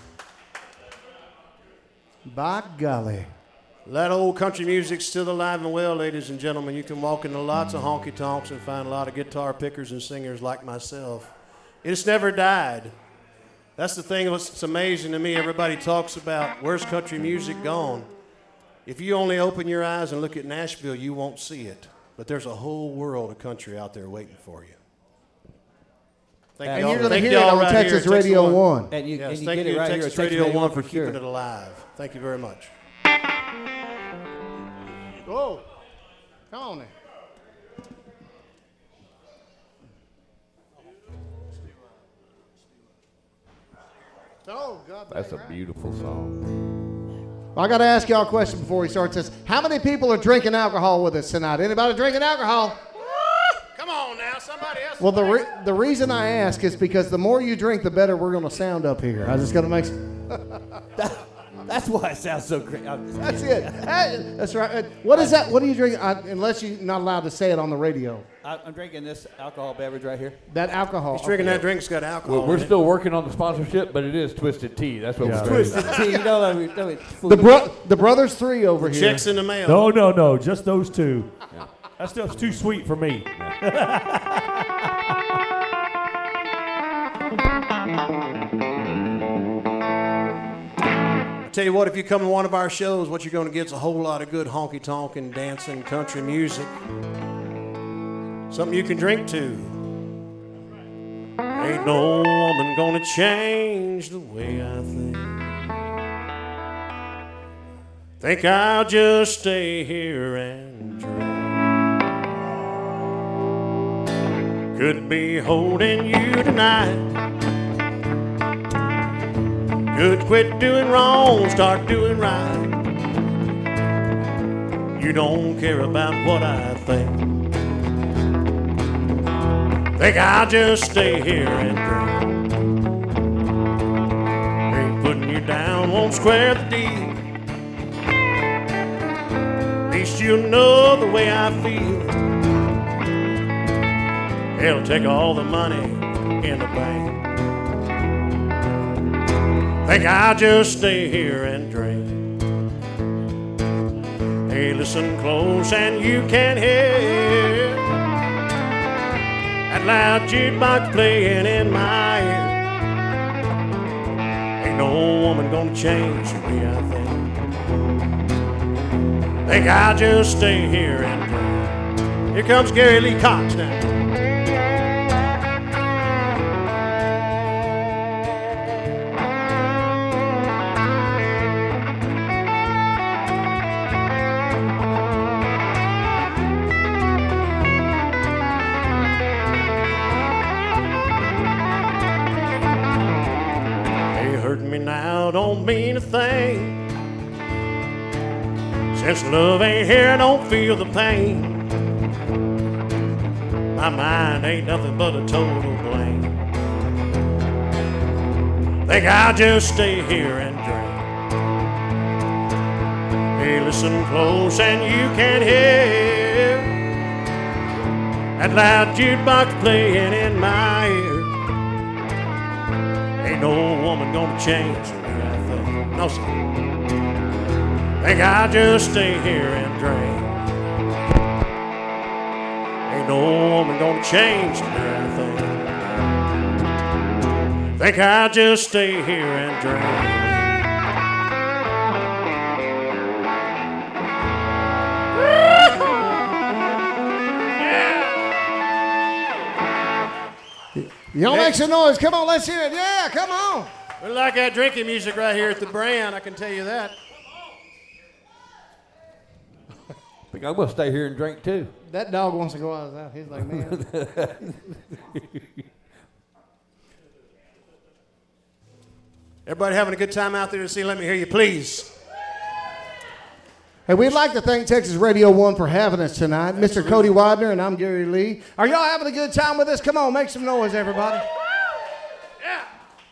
By golly. That old country music's still alive and well, ladies and gentlemen. You can walk into lots of honky-tonks and find a lot of guitar pickers and singers like myself. It's never died. That's the thing that's amazing to me. Everybody talks about, where's country music gone? If you only open your eyes and look at Nashville, you won't see it. But there's a whole world of country out there waiting for you. Thank And y'all. you're going to Thank hear it y'all on right Texas here at Radio 1. And you, Yes, and you thank get you, it right here at Texas Radio 1 for sure. keeping it alive. Thank you very much. Whoa. Come on now. Oh, God. That's a beautiful song. I got to ask y'all a question before we start this. How many people are drinking alcohol with us tonight? Anybody drinking alcohol? Come on now, somebody else. Well, the reason I ask is because the more you drink, the better we're going to sound up here. I just got to make. That's why it sounds so great. That's it. That's right. What is that? What are you drinking? Unless you're not allowed to say it on the radio. I'm drinking this alcohol beverage right here. That alcohol. He's drinking that drink's got alcohol. We're in it. still working on the sponsorship, but it is Twisted Tea. That's what we're doing. Twisted tea. Don't fool The me. the brothers three over here. Checks in the mail. No, just those two. That stuff's too sweet for me. Tell you what, if you come to one of our shows, what you're going to get is a whole lot of good honky-tonk and dancing country music. Something you can drink to. Ain't no woman gonna change the way I think. Think I'll just stay here and drink. Could be holding you tonight. Could quit doing wrong, start doing right. You don't care about what I think. Think I'll just stay here and drink. Ain't putting you down, won't square the deal. At least you'll know the way I feel. It'll take all the money in the bank. Think I'll just stay here and drink. Hey, listen close and you can hear that loud jukebox playing in my ear. Ain't no woman gonna change the way I think. Think I'll just stay here and drink. Here comes Gary Lee Cox now. Don't mean a thing. Since love ain't here, I don't feel the pain. My mind ain't nothing but a total blank. Think I'll just stay here and drink. Hey, listen close and you can hear that loud jukebox playing in my ear. Ain't no woman gonna change the way I think. No, sir. Think I'll just stay here and drink. Ain't no woman gonna change the way I think. Think I'll just stay here and drink. Y'all make some noise. Come on, let's hear it. Yeah, come on. We like that drinking music right here at the brand, I can tell you that. I think I'm going to stay here and drink too. That dog wants to go out of that. He's like, man. Everybody having a good time out there to see? Let me hear you, please. Hey, we'd like to thank Texas Radio 1 for having us tonight. Mr. Cody Widener and I'm Gary Lee. Are y'all having a good time with us? Come on, make some noise, everybody. Yeah.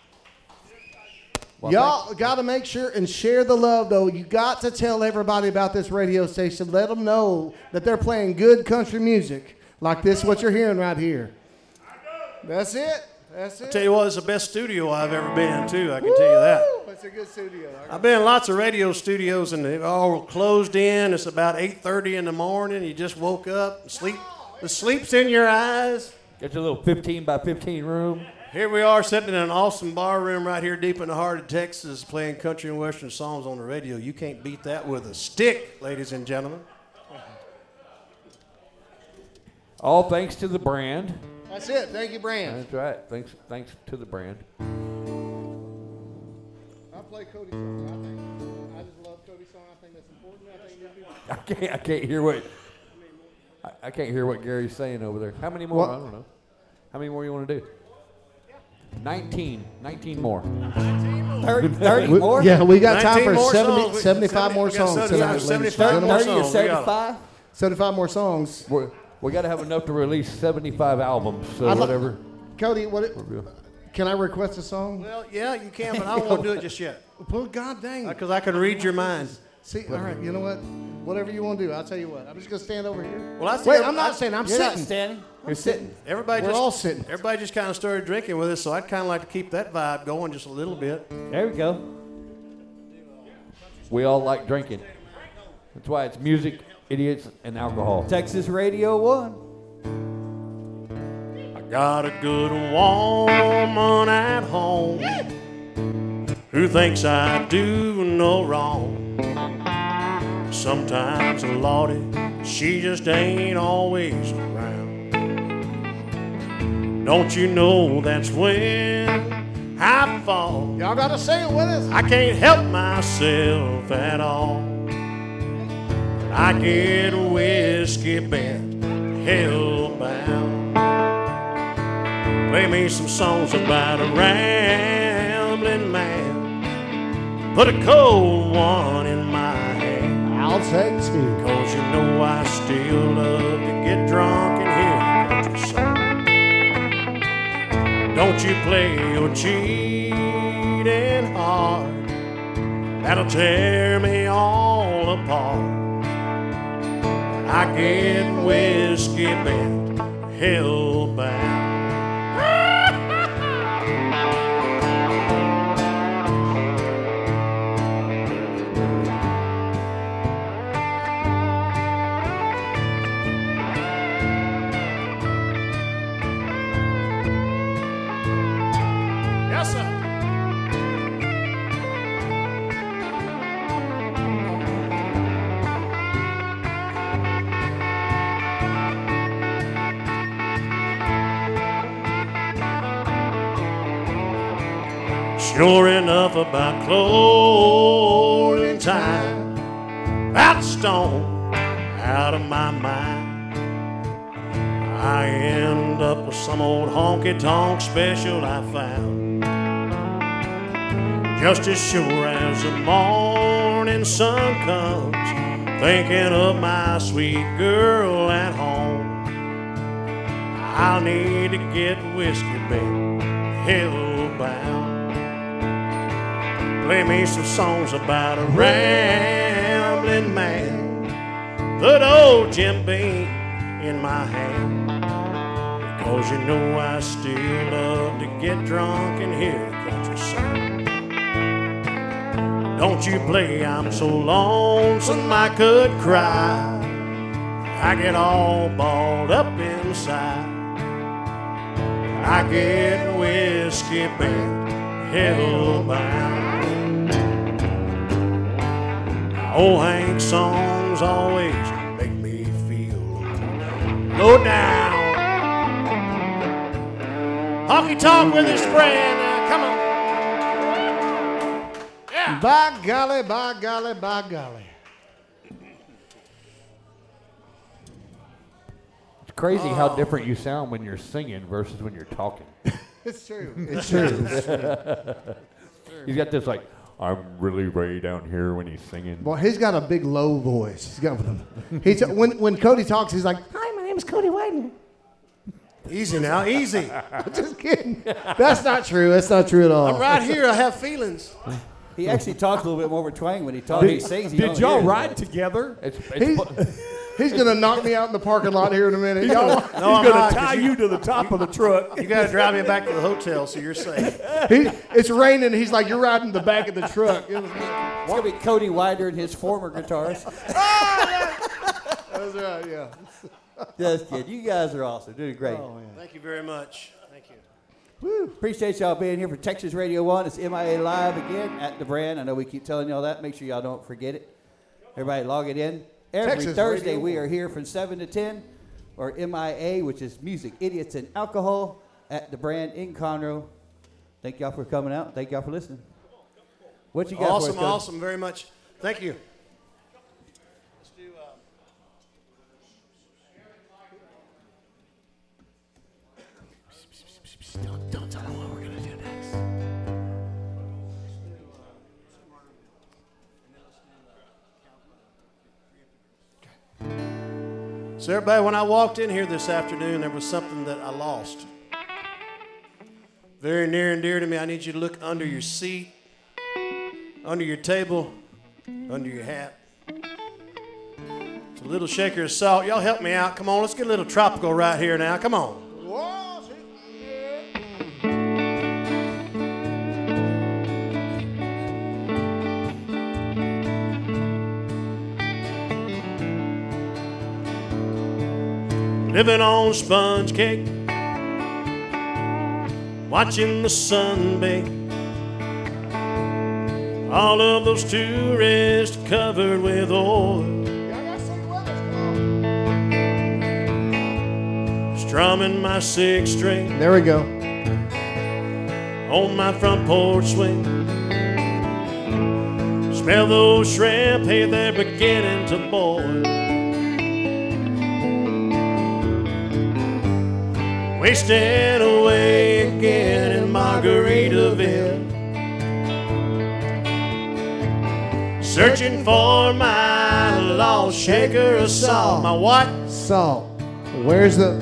Well, y'all got to make sure and share the love, though. You got to tell everybody about this radio station. Let them know that they're playing good country music like this, what you're hearing right here. That's it. That's it. I'll tell you what, it's the best studio I've ever been to. I can tell you that. It's a good studio. I've been in lots of radio studios, and they've all closed in. It's about 8:30 in the morning. You just woke up. The sleep's in your eyes. Got your little 15 by 15 room. Here we are sitting in an awesome bar room right here deep in the heart of Texas playing country and western songs on the radio. You can't beat that with a stick, ladies and gentlemen. All thanks to the brand. That's it. Thank you, Brand. That's right. Thanks to the brand. I play Cody's song. I just love Cody's song. I think that's important. I think I can't hear what Gary's saying over there. How many more? I don't know. How many more you want to do? 19 more. 30 more? Yeah, we got time 19 for more 75 more songs tonight. 75 more 30 to songs. 75? 75 more songs. We got to have enough to release 75 albums. So whatever. Cody, can I request a song? Well, yeah, you can, but I don't want to do it just yet. Well, God dang. Because I can read your mind. See, all right, you know what? Whatever you want to do, I'll tell you what. I'm just going to stand over here. Well, Wait, I'm not saying. I'm You're sitting. not standing. You're sitting. We're all sitting. Everybody just kind of started drinking with us, so I'd kind of like to keep that vibe going just a little bit. There we go. We all like drinking. That's why it's music, idiots, and alcohol. Texas Radio 1. Got a good woman at home who thinks I do no wrong. Sometimes, Lordy, she just ain't always around. Don't you know that's when I fall? Y'all gotta sing it with us. I can't help myself at all. I get whiskey bent, hellbound. Play me some songs about a rambling man. Put a cold one in my hand. I'll take two. 'Cause you know I still love to get drunk and hear a country song. Don't you play your cheating heart. That'll tear me all apart. I get whiskey bent, hellbound. Yes, sir. Sure enough, about closing time, about stone out of my mind, I end up with some old honky-tonk special I found. Just as sure as the morning sun comes, thinking of my sweet girl at home, I'll need to get whiskey, babe, hellbound. Play me some songs about a rambling man. Put old Jim Beam in my hand. 'Cause you know I still love to get drunk and hear a country song. Don't you play I'm so lonesome I could cry. I get all balled up inside. I get whiskey bent, hellbound. Old Hank songs always make me feel low down. Honky tonk with his friend, come on. Yeah. By golly, by golly, by golly. It's crazy how different you sound when you're singing versus when you're talking. It's true. It's true. He's got this like, I'm really way down here when he's singing. Boy, he's got a big low voice. He's got when Cody talks, he's like, "Hi, my name is Cody Widener." Easy now, easy. Just kidding. That's not true. That's not true at all. I'm right here. I have feelings. He actually talks a little bit more with twang when he talks. He sings. You Did don't y'all hear it. ride together? He's gonna knock me out in the parking lot here in a minute. Y'all, No, He's I'm going not, to 'cause tie you to the top of the truck. You got to drive me back to the hotel, so you're safe. it's raining. He's like, "You're riding the back of the truck." It's gonna be Cody Widener and his former guitarist. That's right. Yeah. Just kidding. You guys are awesome. Doing great. Thank you very much. Thank you. Woo. Appreciate y'all being here for Texas Radio 1. It's MIA Live again at the Brand. I know we keep telling y'all that. Make sure y'all don't forget it. Everybody log it in. Every Texas Thursday Radio we 1. are here from 7 to 10, or MIA, which is Music, Idiots, and Alcohol at the Brand in Conroe. Thank y'all for coming out. Thank y'all for listening. What you got for us, Awesome, Cody? awesome, very much. Thank you. Let's do. Don't tell him what we're gonna do next. So everybody, when I walked in here this afternoon, there was something that I lost. Very near and dear to me. I need you to look under your seat, under your table, under your hat. It's a little shaker of salt. Y'all help me out. Come on, let's get a little tropical right here now. Come on. Living on sponge cake, watching the sun bake. All of those tourists covered with oil. strumming my six string There we go. on my front porch swing. Smell those shrimp, hey, they're beginning to boil. Wasting away again in Margaritaville. Searching for my lost shaker of salt. My what? Salt. Where's the...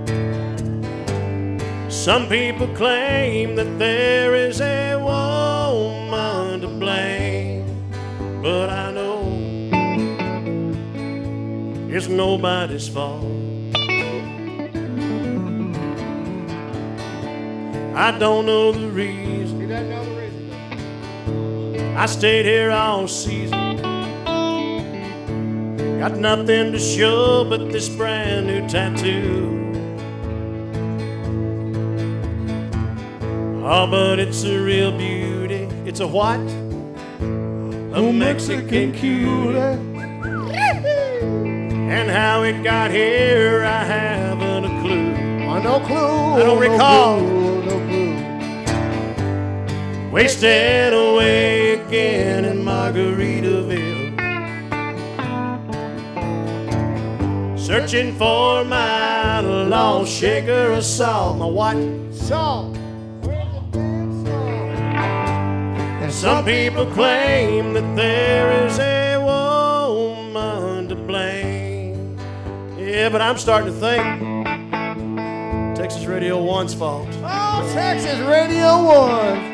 Some people claim that there is a woman to blame, but I know it's nobody's fault. I don't know the reason. He doesn't know the reason. I stayed here all season. Got nothing to show but this brand new tattoo. Oh, but it's a real beauty. It's a what? A Mexican cutie. And how it got here, I haven't a clue. No clue. I don't recall. No clue. Wasting away again in Margaritaville. Searching for my lost shaker of salt. My what? Salt. Where's the damn salt? And some people claim that there is a woman to blame. Yeah, but I'm starting to think Texas Radio 1's fault. Oh, Texas Radio 1.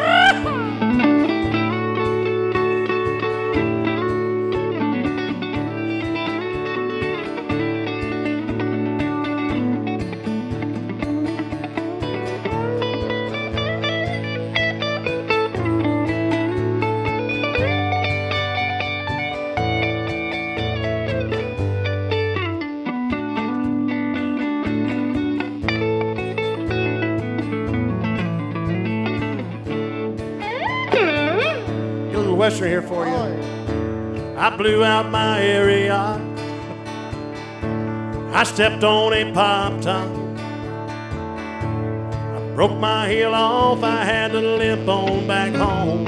Western here for you. I blew out my area. I stepped on a pop top. I broke my heel off. I had to limp on back home.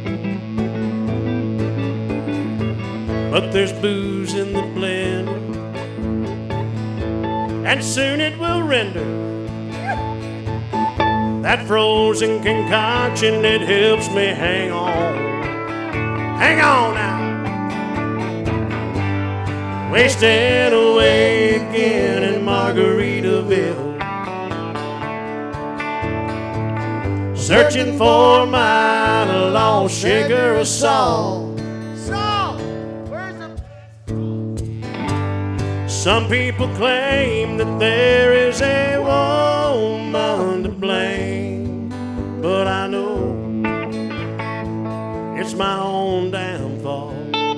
But there's booze in the blender, and soon it will render that frozen concoction. It helps me hang on. Hang on now. Wasting away again in Margaritaville. Searching for my lost sugar of salt. Salt! Where's the... Some people claim that there is a woman to blame, but I know it's my own damn fault.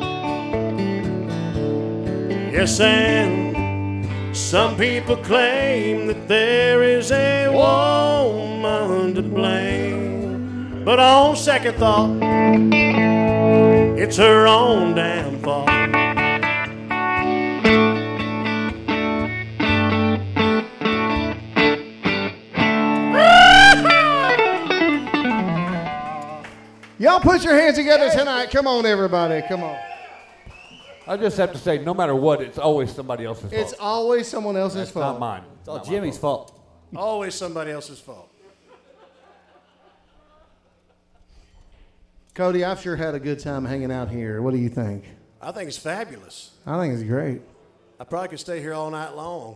Yes, and some people claim that there is a woman to blame, but on second thought, it's her own damn fault. Y'all put your hands together tonight. Come on, everybody. Come on. I just have to say, no matter what, it's always somebody else's fault. It's always someone else's That's fault. not mine. It's all Jimmy's fault. Always somebody else's fault. Cody, I've sure had a good time hanging out here. What do you think? I think it's fabulous. I think it's great. I probably could stay here all night long.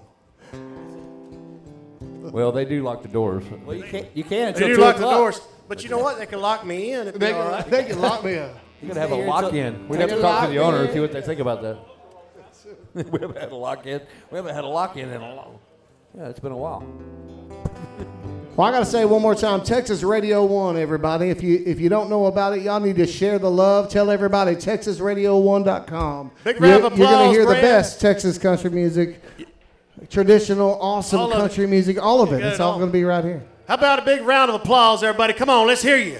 Well, they do lock the doors. Well, you can They until do 2 lock the o'clock. doors, but you know what? They can lock me in. It'd be all right. They can lock me up. You're going to have a Stay here lock-in. We'd have to talk to the owner and see what they think about that. We haven't had a lock-in. We haven't had a lock-in in a long... Yeah, it's been a while. Well, I got to say one more time, Texas Radio 1, everybody. If you don't know about it, y'all need to share the love. Tell everybody, TexasRadio1.com. Big round of You're going to applause, hear the Brad. best Texas country music, traditional, awesome All of country it. music, all of You it. got It's it all all. going to be right here. How about a big round of applause, everybody? Come on, let's hear you.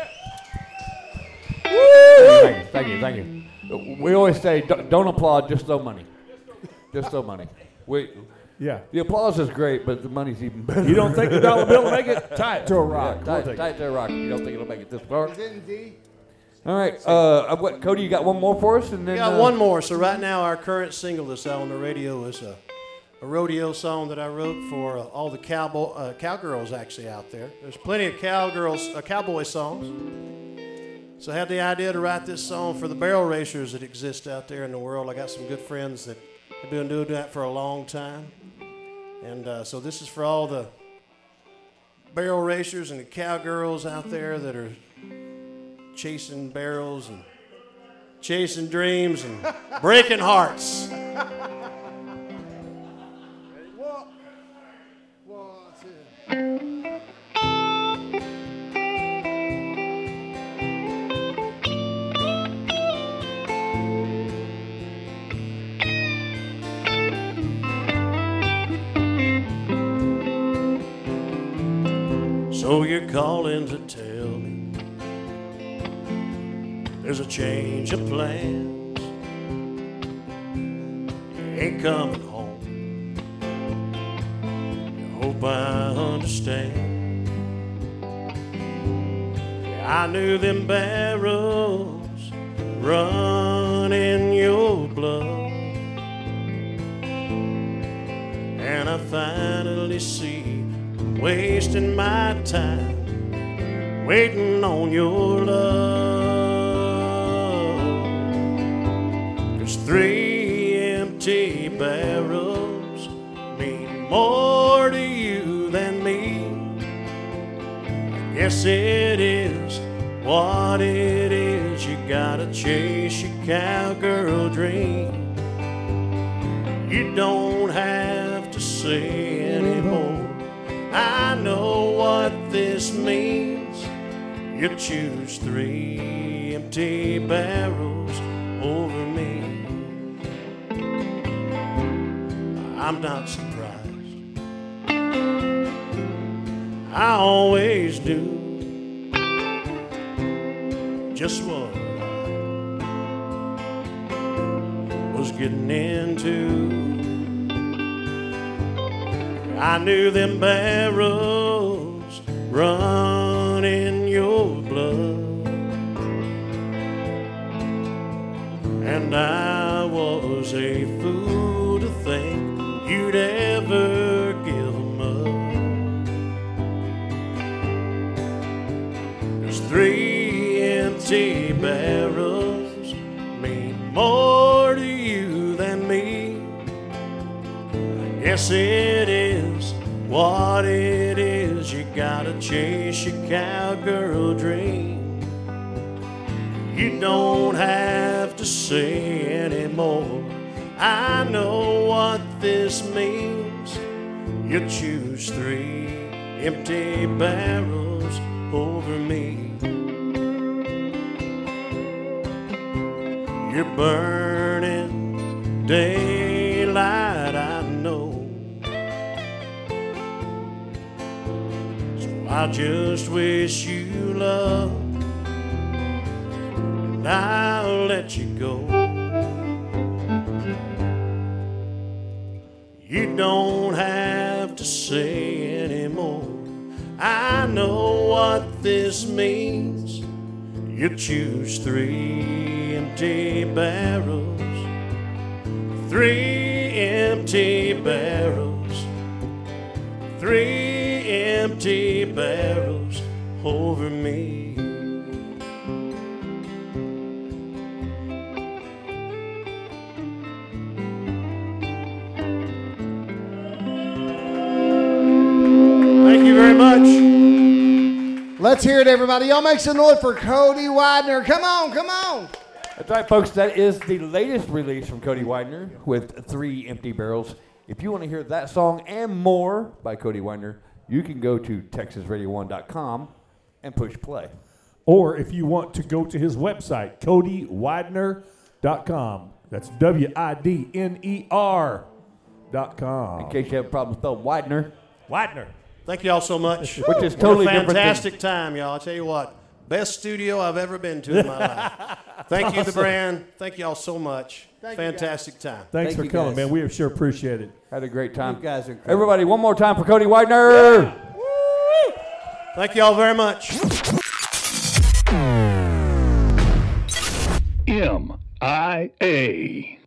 Thank you. We always say, don't applaud, just throw money. Just throw money. Yeah. The applause is great, but the money's even better. You don't think the dollar bill will make it? Tie it to a rock. Yeah, We'll tie it to a rock. You don't think it'll make it this far? Is it in D? All right. Cody, you got one more for us? And then, We got one more. So right now, our current single that's out on the radio is a rodeo song that I wrote for all the cowgirls actually out there. There's plenty of cowboy songs. So I had the idea to write this song for the barrel racers that exist out there in the world. I got some good friends that have been doing that for a long time. And so this is for all the barrel racers and the cowgirls out there that are chasing barrels and chasing dreams and breaking hearts. So you're calling to tell me there's a change of plans. You ain't coming home. I hope I understand. Yeah, I knew them barrels run in your blood, and I finally see wasting my time waiting on your love. 'Cause 3 empty barrels mean more to you than me. I guess it is what it is. You gotta chase your cowgirl dream. You don't have to say anymore. I know what this means. You choose 3 empty barrels over me. I'm not surprised. I always do just what I was getting into. I knew them barrels run in your blood, and I was a fool to think you'd ever give them up. There's 3 empty barrels mean more to you than me. I guess it is what it is. You gotta chase your cowgirl dream. You don't have to say anymore. I know what this means. You choose 3 empty barrels over me. You're burning daylight, I know. I just wish you luck, and I'll let you go. You don't have to say anymore. I know what this means. You choose 3 empty barrels, 3 empty barrels, 3 empty barrels over me. Thank you very much. Let's hear it, everybody. Y'all make some noise for Cody Widener. Come on, come on. That's right, folks. That is the latest release from Cody Widener with 3 empty barrels. If you want to hear that song and more by Cody Widener, you can go to TexasRadio1.com and push play. Or if you want to go to his website, CodyWidener.com. That's WIDNER.com. In case you have a problem spelling Widener. Widener. Thank you all so much. Which is totally What a different fantastic time, y'all. I tell you what, Best studio I've ever been to in my life. Thank you, the brand. Thank you all so much. Fantastic time. Thanks for coming, man. We sure appreciate it. Had a great time. You guys are incredible. Everybody, one more time for Cody Widener. Yeah. Thank you all very much. MIA.